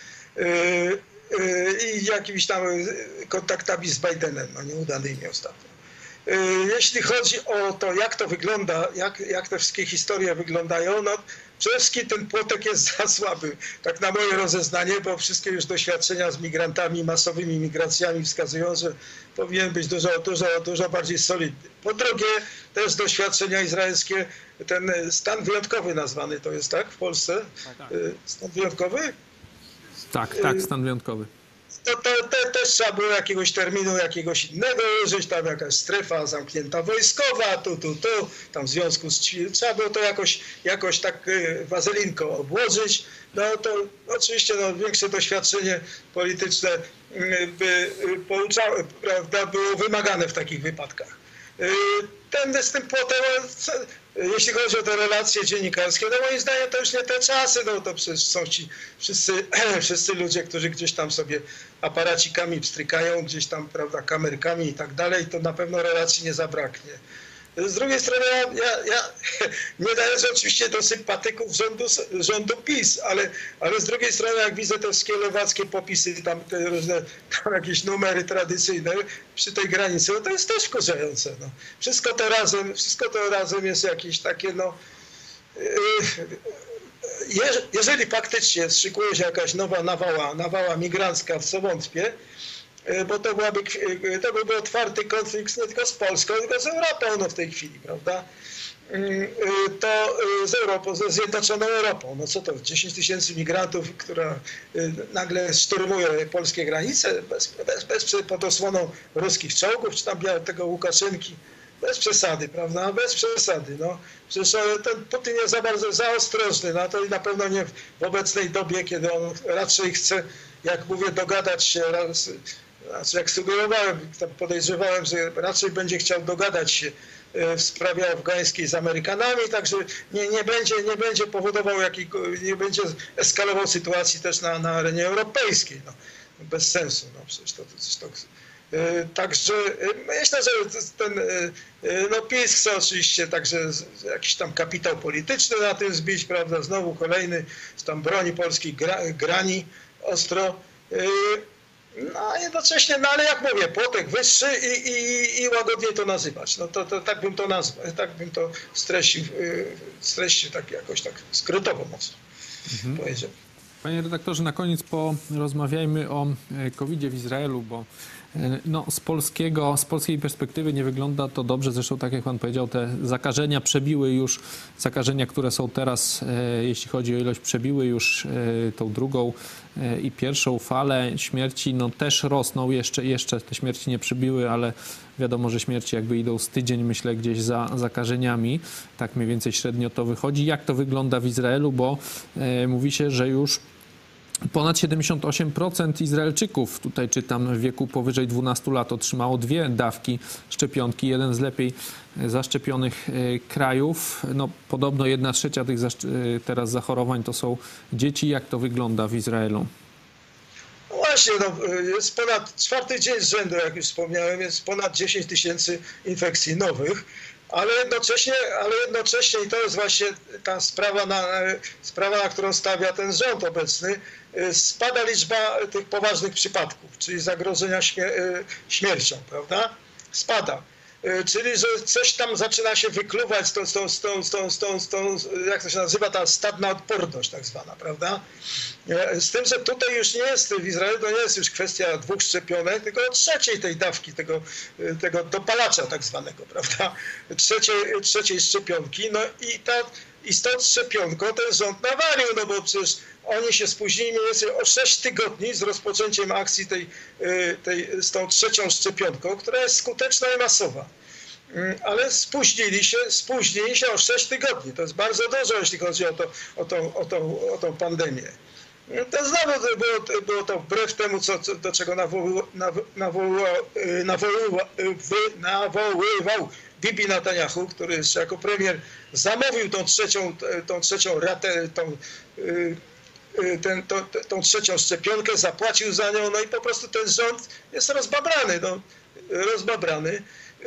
I jakimiś tam kontaktami z Bidenem, no nieudanymi ostatnio. Jeśli chodzi o to, jak to wygląda, jak te wszystkie historie wyglądają, no przede wszystkim ten płotek jest za słaby, tak na moje rozeznanie, bo wszystkie już doświadczenia z migrantami, masowymi migracjami wskazują, że powinien być dużo bardziej solidny. Po drugie, też doświadczenia izraelskie, ten stan wyjątkowy nazwany to jest, tak, w Polsce? Tak. Stan wyjątkowy? Tak, stan wyjątkowy. To też trzeba było jakiegoś terminu, jakiegoś innego użyć, tam jakaś strefa zamknięta wojskowa, tam w związku z trzeba było to jakoś tak wazelinką obłożyć. No to oczywiście większe doświadczenie polityczne by pouczało, prawda, było wymagane w takich wypadkach. Z tym płotem, jeśli chodzi o te relacje dziennikarskie, no moim zdaniem to już nie te czasy, no to przecież są ci wszyscy ludzie, którzy gdzieś tam sobie aparacikami pstrykają, gdzieś tam, prawda, kamerkami i tak dalej, to na pewno relacji nie zabraknie. Z drugiej strony ja nie należę oczywiście do sympatyków rządu PiS, ale z drugiej strony jak widzę te wszystkie lewackie popisy, tam te różne jakieś numery tradycyjne przy tej granicy, no to jest też wkurzające. No. Wszystko to razem jest jakieś takie, no... Jeżeli faktycznie szykuje się jakaś nowa nawała migrancka, w co wątpię, bo to by był otwarty konflikt nie tylko z Polską, tylko z Europą w tej chwili, prawda? To z Europą, ze Zjednoczoną Europą. No co to, 10 000 migrantów, która nagle szturmuje polskie granice pod osłoną ruskich czołgów, czy tam tego Łukaszenki. Bez przesady, prawda? Bez przesady. No. Przecież ten Putin jest za ostrożny, no to i na pewno nie w obecnej dobie, kiedy on raczej chce, jak mówię, dogadać się, znaczy jak sugerowałem, podejrzewałem, że raczej będzie chciał dogadać się w sprawie afgańskiej z Amerykanami, także nie będzie powodował nie będzie eskalował sytuacji też na arenie europejskiej. No. Bez sensu. No, przecież to także myślę, że PiS chce oczywiście także jakiś tam kapitał polityczny na tym zbić, prawda? Znowu kolejny tam broni polskiej grani ostro. No jednocześnie, ale jak mówię, płotek wyższy i łagodniej to nazywać. No to tak bym to nazwał, tak bym to streścił tak jakoś tak skrótowo mocno powiedział. Panie redaktorze, na koniec porozmawiajmy o COVID-zie w Izraelu, bo z polskiej perspektywy nie wygląda to dobrze. Zresztą, tak jak pan powiedział, te zakażenia przebiły już, zakażenia, które są teraz, jeśli chodzi o ilość, przebiły już tą drugą i pierwszą falę. Śmierci też rosną, jeszcze te śmierci nie przybiły, ale wiadomo, że śmierci jakby idą z tydzień, myślę, gdzieś za zakażeniami. Tak mniej więcej średnio to wychodzi. Jak to wygląda w Izraelu, bo mówi się, że już ponad 78% Izraelczyków, tutaj czytam, w wieku powyżej 12 lat otrzymało 2 dawki szczepionki, jeden z lepiej zaszczepionych krajów. No, podobno 1/3 tych teraz zachorowań to są dzieci. Jak to wygląda w Izraelu? No właśnie, jest ponad 4. dzień z rzędu, jak już wspomniałem, jest ponad 10 000 infekcji nowych. Ale jednocześnie, i to jest właśnie ta sprawa, na którą stawia ten rząd obecny, spada liczba tych poważnych przypadków, czyli zagrożenia śmiercią, prawda? Spada. czyli że coś tam zaczyna się wykluwać z tą, jak to się nazywa, ta stadna odporność tak zwana, prawda? Z tym, że tutaj już nie jest, w Izraelu to nie jest już kwestia 2 szczepionek, tylko 3. tej dawki, tego dopalacza tak zwanego, prawda? 3. szczepionki, no i z tą szczepionką ten rząd nawalił, no bo przecież oni się spóźnili mniej więcej o 6 tygodni z rozpoczęciem akcji z tą 3. szczepionką, która jest skuteczna i masowa. Ale spóźnili się o 6 tygodni. To jest bardzo dużo, jeśli chodzi o tą pandemię. To znowu było to wbrew temu, do czego nawoływał Bibi Netanyahu, który jeszcze jako premier zamówił tą trzecią ratę, tą 3. szczepionkę, zapłacił za nią, no i po prostu ten rząd jest rozbabrany.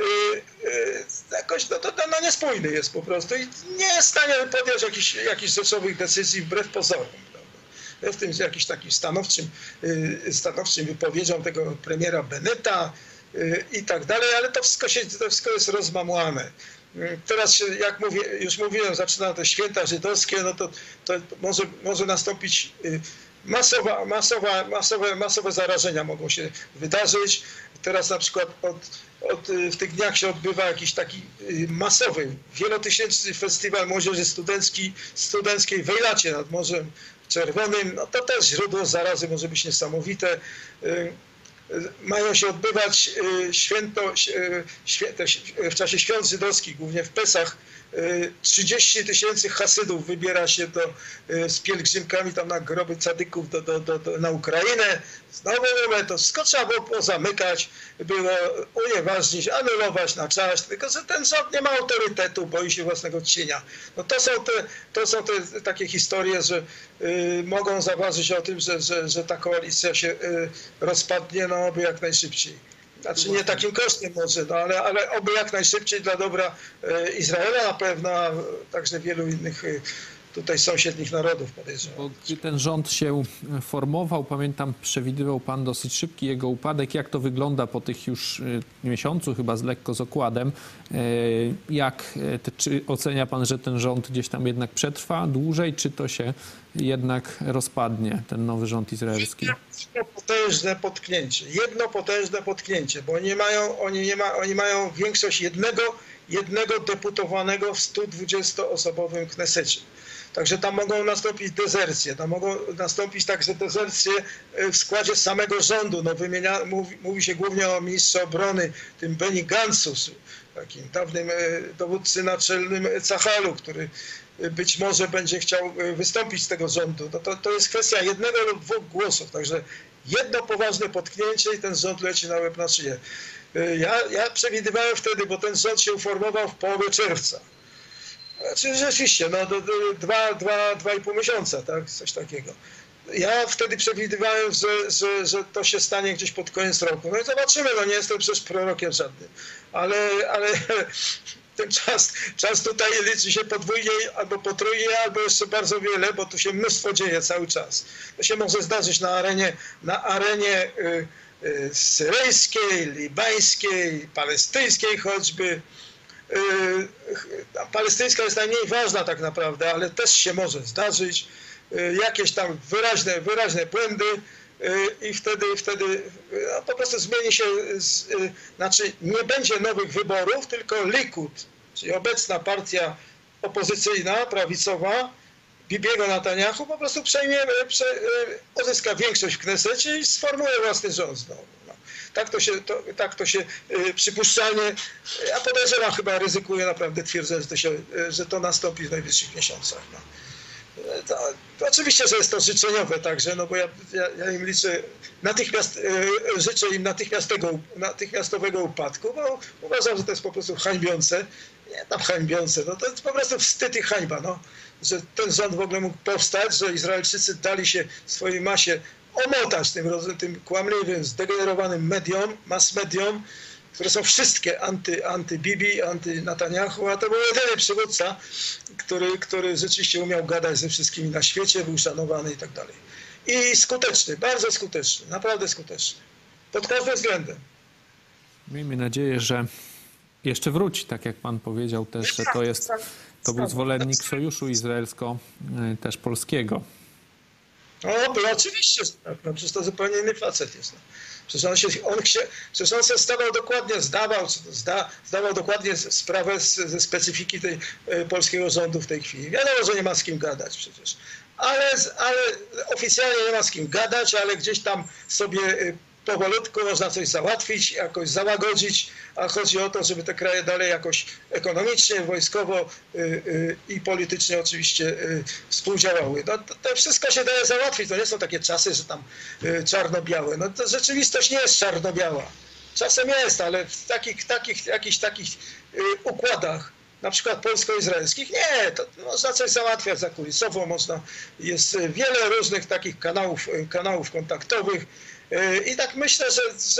Jakoś niespójny jest po prostu i nie jest w stanie podjąć jakichś rzeczowych decyzji wbrew pozorom. W tym jakimś takim stanowczym wypowiedziom tego premiera Bennetta i tak dalej, ale to wszystko jest rozmamłane. Teraz, jak już mówiłem, zaczynają te święta żydowskie, no to może nastąpić masowe zarażenia mogą się wydarzyć. Teraz na przykład w tych dniach się odbywa jakiś taki masowy, wielotysięczny festiwal młodzieży studenckiej w Ejlacie nad Morzem Czerwonym. No to też źródło zarazy może być niesamowite. Mają się odbywać w czasie świąt żydowskich, głównie w Pesach. 30 000 Hasydów wybiera się z pielgrzymkami tam na groby cadyków na Ukrainę. Znowu to wszystko trzeba było pozamykać, było unieważnić, anulować na czas, tylko że ten rząd nie ma autorytetu, boi się własnego cienia. No to są te takie historie, że mogą zaważyć o tym, że ta koalicja się rozpadnie, no oby jak najszybciej. Znaczy nie takim kosztem może, no ale oby jak najszybciej dla dobra Izraela na pewno, a także wielu innych tutaj sąsiednich narodów, podejrzewam. Bo gdy ten rząd się formował, pamiętam, przewidywał pan dosyć szybki jego upadek. Jak to wygląda po tych już miesiącu, chyba lekko z okładem? Czy ocenia pan, że ten rząd gdzieś tam jednak przetrwa dłużej, czy to się jednak rozpadnie, ten nowy rząd izraelski? Jedno potężne potknięcie, bo oni mają większość jednego deputowanego w 120-osobowym Knesecie. Także tam mogą nastąpić dezercje, tam mogą nastąpić także dezercje w składzie samego rządu. No mówi się głównie o ministrze obrony, tym Benny Gantzu, takim dawnym dowódcy naczelnym Cahalu, który być może będzie chciał wystąpić z tego rządu. No to jest kwestia 1 lub 2 głosów, także jedno poważne potknięcie i ten rząd leci na łeb na szyję. Ja przewidywałem wtedy, bo ten rząd się uformował w połowie czerwca. Znaczy rzeczywiście, no 2,5 miesiąca, tak, coś takiego. Ja wtedy przewidywałem, że to się stanie gdzieś pod koniec roku. No i zobaczymy, no nie jestem przecież prorokiem żadnym, ale ten czas tutaj liczy się podwójnie albo potrójnie, albo jeszcze bardzo wiele, bo tu się mnóstwo dzieje cały czas. To się może zdarzyć na arenie syryjskiej, libańskiej, palestyńskiej choćby. Palestyńska jest najmniej ważna tak naprawdę, ale też się może zdarzyć. Jakieś tam wyraźne błędy i wtedy po prostu zmieni się, znaczy nie będzie nowych wyborów, tylko Likud, czyli obecna partia opozycyjna, prawicowa, Bibiego Netanyahu po prostu uzyska większość w Knesecie i sformuje własny rząd znowu. No. Tak to się przypuszczalnie, ja podejrzewam, chyba ryzykuję naprawdę twierdzę, że to nastąpi w najbliższych miesiącach. No. To oczywiście, że jest to życzeniowe także, no bo ja im życzę im natychmiastowego upadku, bo uważam, że to jest po prostu hańbiące. Nie tam hańbiące, no to jest po prostu wstyd i hańba, no, że ten rząd w ogóle mógł powstać, że Izraelczycy dali się swojej masie omotać tym kłamliwym, zdegenerowanym mass mediom, które są wszystkie anty-Bibi, anty-Netanyahu, a to był jedyny przywódca, który rzeczywiście umiał gadać ze wszystkimi na świecie, był szanowany i tak dalej. I skuteczny, bardzo skuteczny, naprawdę skuteczny. Pod każdym względem. Miejmy nadzieję, że Jeszcze wróci, tak jak pan powiedział też, że to był zwolennik sojuszu izraelsko też polskiego. No, był oczywiście, no, przecież to zupełnie inny facet jest. No. Przecież on sobie zdawał dokładnie sprawę ze specyfiki tej polskiego rządu w tej chwili. Wiadomo, że nie ma z kim gadać przecież. Ale oficjalnie nie ma z kim gadać, ale gdzieś tam sobie powolutku można coś załatwić, jakoś załagodzić, a chodzi o to, żeby te kraje dalej jakoś ekonomicznie, wojskowo i politycznie oczywiście współdziałały. No, to wszystko się daje załatwić. To nie są takie czasy, że tam czarno-białe. No, to rzeczywistość nie jest czarno-biała. Czasem jest, ale w jakichś takich układach, na przykład polsko-izraelskich, nie, to można coś załatwiać zakulisowo, jest wiele różnych takich kanałów kontaktowych i tak myślę, że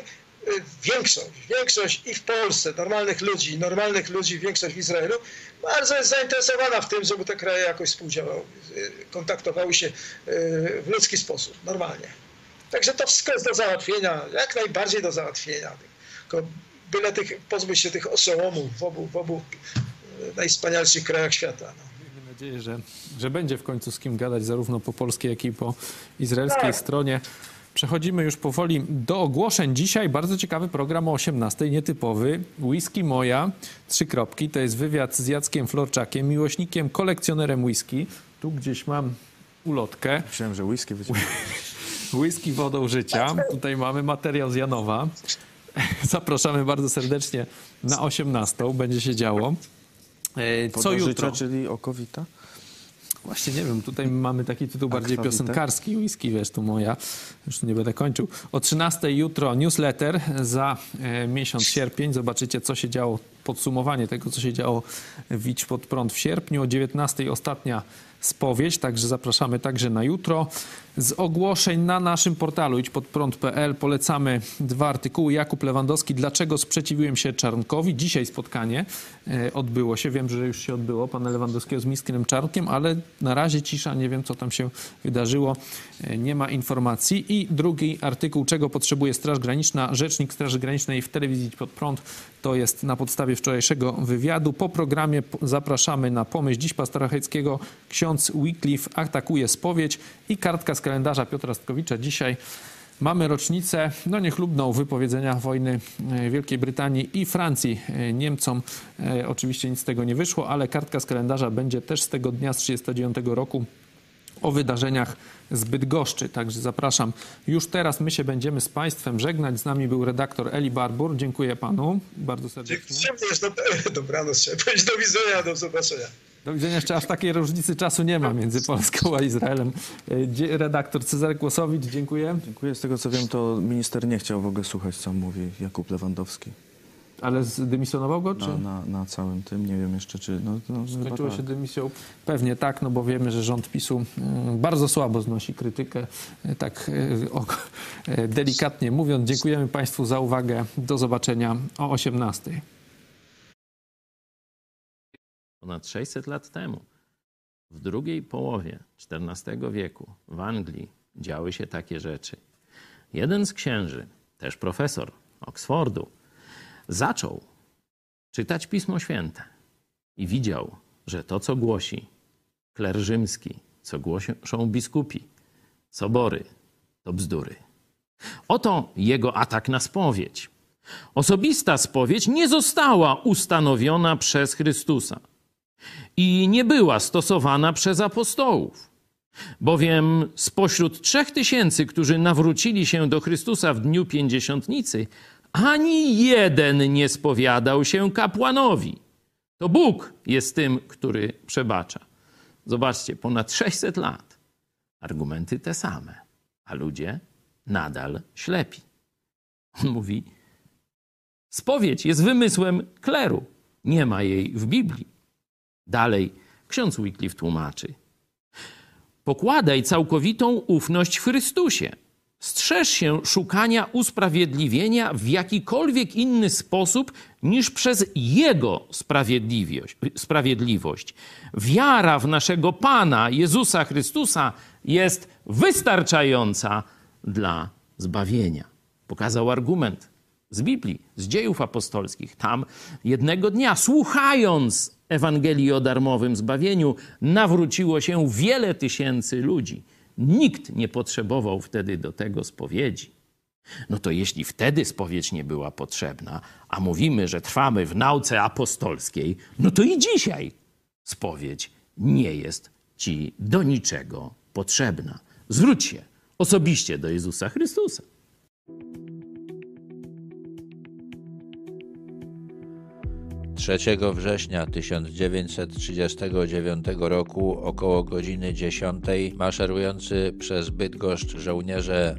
większość i w Polsce normalnych ludzi, większość w Izraelu bardzo jest zainteresowana w tym, żeby te kraje jakoś współdziałały, kontaktowały się w ludzki sposób, normalnie. Także to wszystko jest do załatwienia, jak najbardziej do załatwienia. Tylko byle pozbyć się tych oszołomów w obu najwspanialszych krajach świata. No. Miejmy nadzieję, że będzie w końcu z kim gadać zarówno po polskiej, jak i po izraelskiej stronie. Przechodzimy już powoli do ogłoszeń. Dzisiaj bardzo ciekawy program o 18:00, nietypowy. Whisky moja, 3 kropki. To jest wywiad z Jackiem Florczakiem, miłośnikiem, kolekcjonerem whisky. Tu gdzieś mam ulotkę. Myślałem, że whisky wyciągnę. Whisky wodą życia. Tutaj mamy materiał z Janowa. Zapraszamy bardzo serdecznie na 18:00. Będzie się działo. Co jutro? Czyli okowita? Właśnie nie wiem, tutaj mamy taki tytuł bardziej piosenkarski, whisky, wiesz, tu moja, już nie będę kończył. O 13:00 jutro newsletter za miesiąc sierpień. Zobaczycie, co się działo, podsumowanie tego, co się działo w Idź Pod Prąd w sierpniu. O 19:00 ostatnia spowiedź, także zapraszamy także na jutro. Z ogłoszeń na naszym portalu idźpodprąd.pl polecamy 2 artykuły. Jakub Lewandowski, dlaczego sprzeciwiłem się Czarnkowi? Dzisiaj spotkanie odbyło się. Wiem, że już się odbyło pana Lewandowskiego z ministrem Czarnkiem, ale na razie cisza, nie wiem, co tam się wydarzyło. Nie ma informacji. I drugi artykuł, czego potrzebuje Straż Graniczna. Rzecznik Straży Granicznej w telewizji Idź Pod Prąd. To jest na podstawie wczorajszego wywiadu. Po programie zapraszamy na pomyśl dziś pastora Hejckiego. Ksiądz Wycliffe atakuje spowiedź i kartka z kalendarza Piotra Stkowicza. Dzisiaj mamy rocznicę niechlubną wypowiedzenia wojny Wielkiej Brytanii i Francji Niemcom. Oczywiście nic z tego nie wyszło, ale kartka z kalendarza będzie też z tego dnia, z 1939 roku, o wydarzeniach z Bydgoszczy. Także zapraszam. Już teraz my się będziemy z państwem żegnać. Z nami był redaktor Eli Barbur. Dziękuję panu bardzo serdecznie. Dobranoc, trzeba powiedzieć do widzenia, do zobaczenia. Do widzenia. Jeszcze aż takiej różnicy czasu nie ma między Polską a Izraelem. Redaktor Cezary Kłosowicz, dziękuję. Dziękuję. Z tego co wiem, to minister nie chciał w ogóle słuchać, co mówi Jakub Lewandowski. Ale zdymisjonował go, czy? Na całym tym, nie wiem jeszcze, czy... Skończyło się dymisją? Pewnie tak, no bo wiemy, że rząd PiS-u bardzo słabo znosi krytykę, tak delikatnie mówiąc. Dziękujemy państwu za uwagę. Do zobaczenia o 18:00. Ponad 600 lat temu, w drugiej połowie XIV wieku w Anglii działy się takie rzeczy. Jeden z księży, też profesor Oxfordu, zaczął czytać Pismo Święte i widział, że to, co głosi kler rzymski, co głoszą biskupi, sobory, to bzdury. Oto jego atak na spowiedź. Osobista spowiedź nie została ustanowiona przez Chrystusa i nie była stosowana przez apostołów, bowiem spośród 3000, którzy nawrócili się do Chrystusa w dniu Pięćdziesiątnicy, ani jeden nie spowiadał się kapłanowi. To Bóg jest tym, który przebacza. Zobaczcie, ponad 600 lat. Argumenty te same, a ludzie nadal ślepi. On mówi, spowiedź jest wymysłem kleru. Nie ma jej w Biblii. Dalej ksiądz Wycliffe tłumaczy. Pokładaj całkowitą ufność w Chrystusie. Strzeż się szukania usprawiedliwienia w jakikolwiek inny sposób niż przez Jego sprawiedliwość. Wiara w naszego Pana Jezusa Chrystusa jest wystarczająca dla zbawienia. Pokazał argument z Biblii, z Dziejów Apostolskich. Tam jednego dnia, słuchając Ewangelii o darmowym zbawieniu, nawróciło się wiele tysięcy ludzi. Nikt nie potrzebował wtedy do tego spowiedzi. No to jeśli wtedy spowiedź nie była potrzebna, a mówimy, że trwamy w nauce apostolskiej, no to i dzisiaj spowiedź nie jest ci do niczego potrzebna. Zwróć się osobiście do Jezusa Chrystusa. Trzeciego września 1939 roku około godziny 10 maszerujący przez Bydgoszcz żołnierze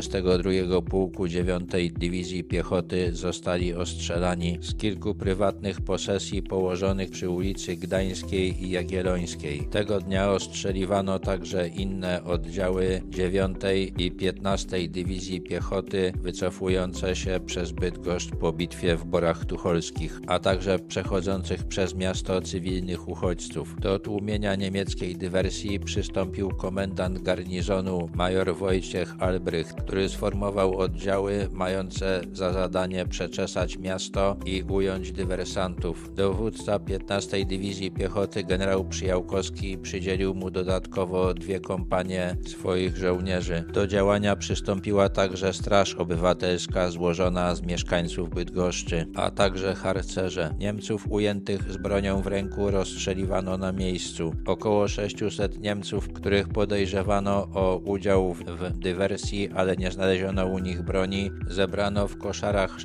22 Pułku 9 Dywizji Piechoty zostali ostrzelani z kilku prywatnych posesji położonych przy ulicy Gdańskiej i Jagiellońskiej. Tego dnia ostrzeliwano także inne oddziały 9 i 15 Dywizji Piechoty wycofujące się przez Bydgoszcz po bitwie w Borach Tucholskich, a także przechodzących przez miasto cywilnych uchodźców. Do tłumienia niemieckiej dywersji przystąpił komendant garnizonu major Wojciech Albrecht, który sformował oddziały mające za zadanie przeczesać miasto i ująć dywersantów. Dowódca 15 Dywizji Piechoty generał Przyjałkowski przydzielił mu dodatkowo 2 kompanie swoich żołnierzy. Do działania przystąpiła także Straż Obywatelska złożona z mieszkańców Bydgoszczy, a także harcerze. Niemców ujętych z bronią w ręku rozstrzeliwano na miejscu. Około 600 Niemców, których podejrzewano o udział w dywersji, ale nie znaleziono u nich broni, zebrano w koszarach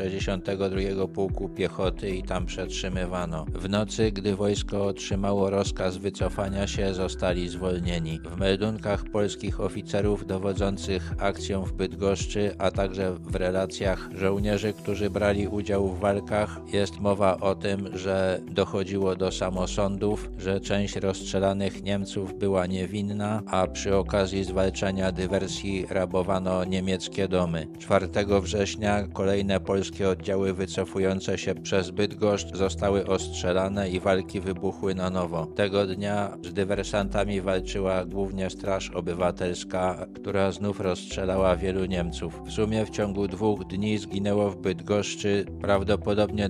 62 Pułku Piechoty i tam przetrzymywano. W nocy, gdy wojsko otrzymało rozkaz wycofania się, zostali zwolnieni. W meldunkach polskich oficerów dowodzących akcją w Bydgoszczy, a także w relacjach żołnierzy, którzy brali udział w walkach, jest mowa o tym, że dochodziło do samosądów, że część rozstrzelanych Niemców była niewinna, a przy okazji zwalczania dywersji rabowano niemieckie domy. 4 września kolejne polskie oddziały wycofujące się przez Bydgoszcz zostały ostrzelane i walki wybuchły na nowo. Tego dnia z dywersantami walczyła głównie Straż Obywatelska, która znów rozstrzelała wielu Niemców. W sumie w ciągu 2 dni zginęło w Bydgoszczy prawdopodobnie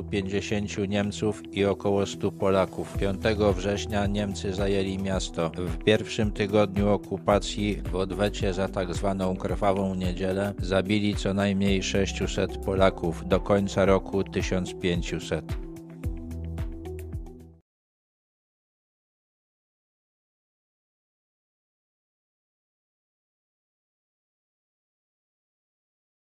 250 Niemców i około 100 Polaków. 5 września Niemcy zajęli miasto. W pierwszym tygodniu okupacji w odwecie za tak zwaną Krwawą Niedzielę zabili co najmniej 600 Polaków. Do końca roku 1500.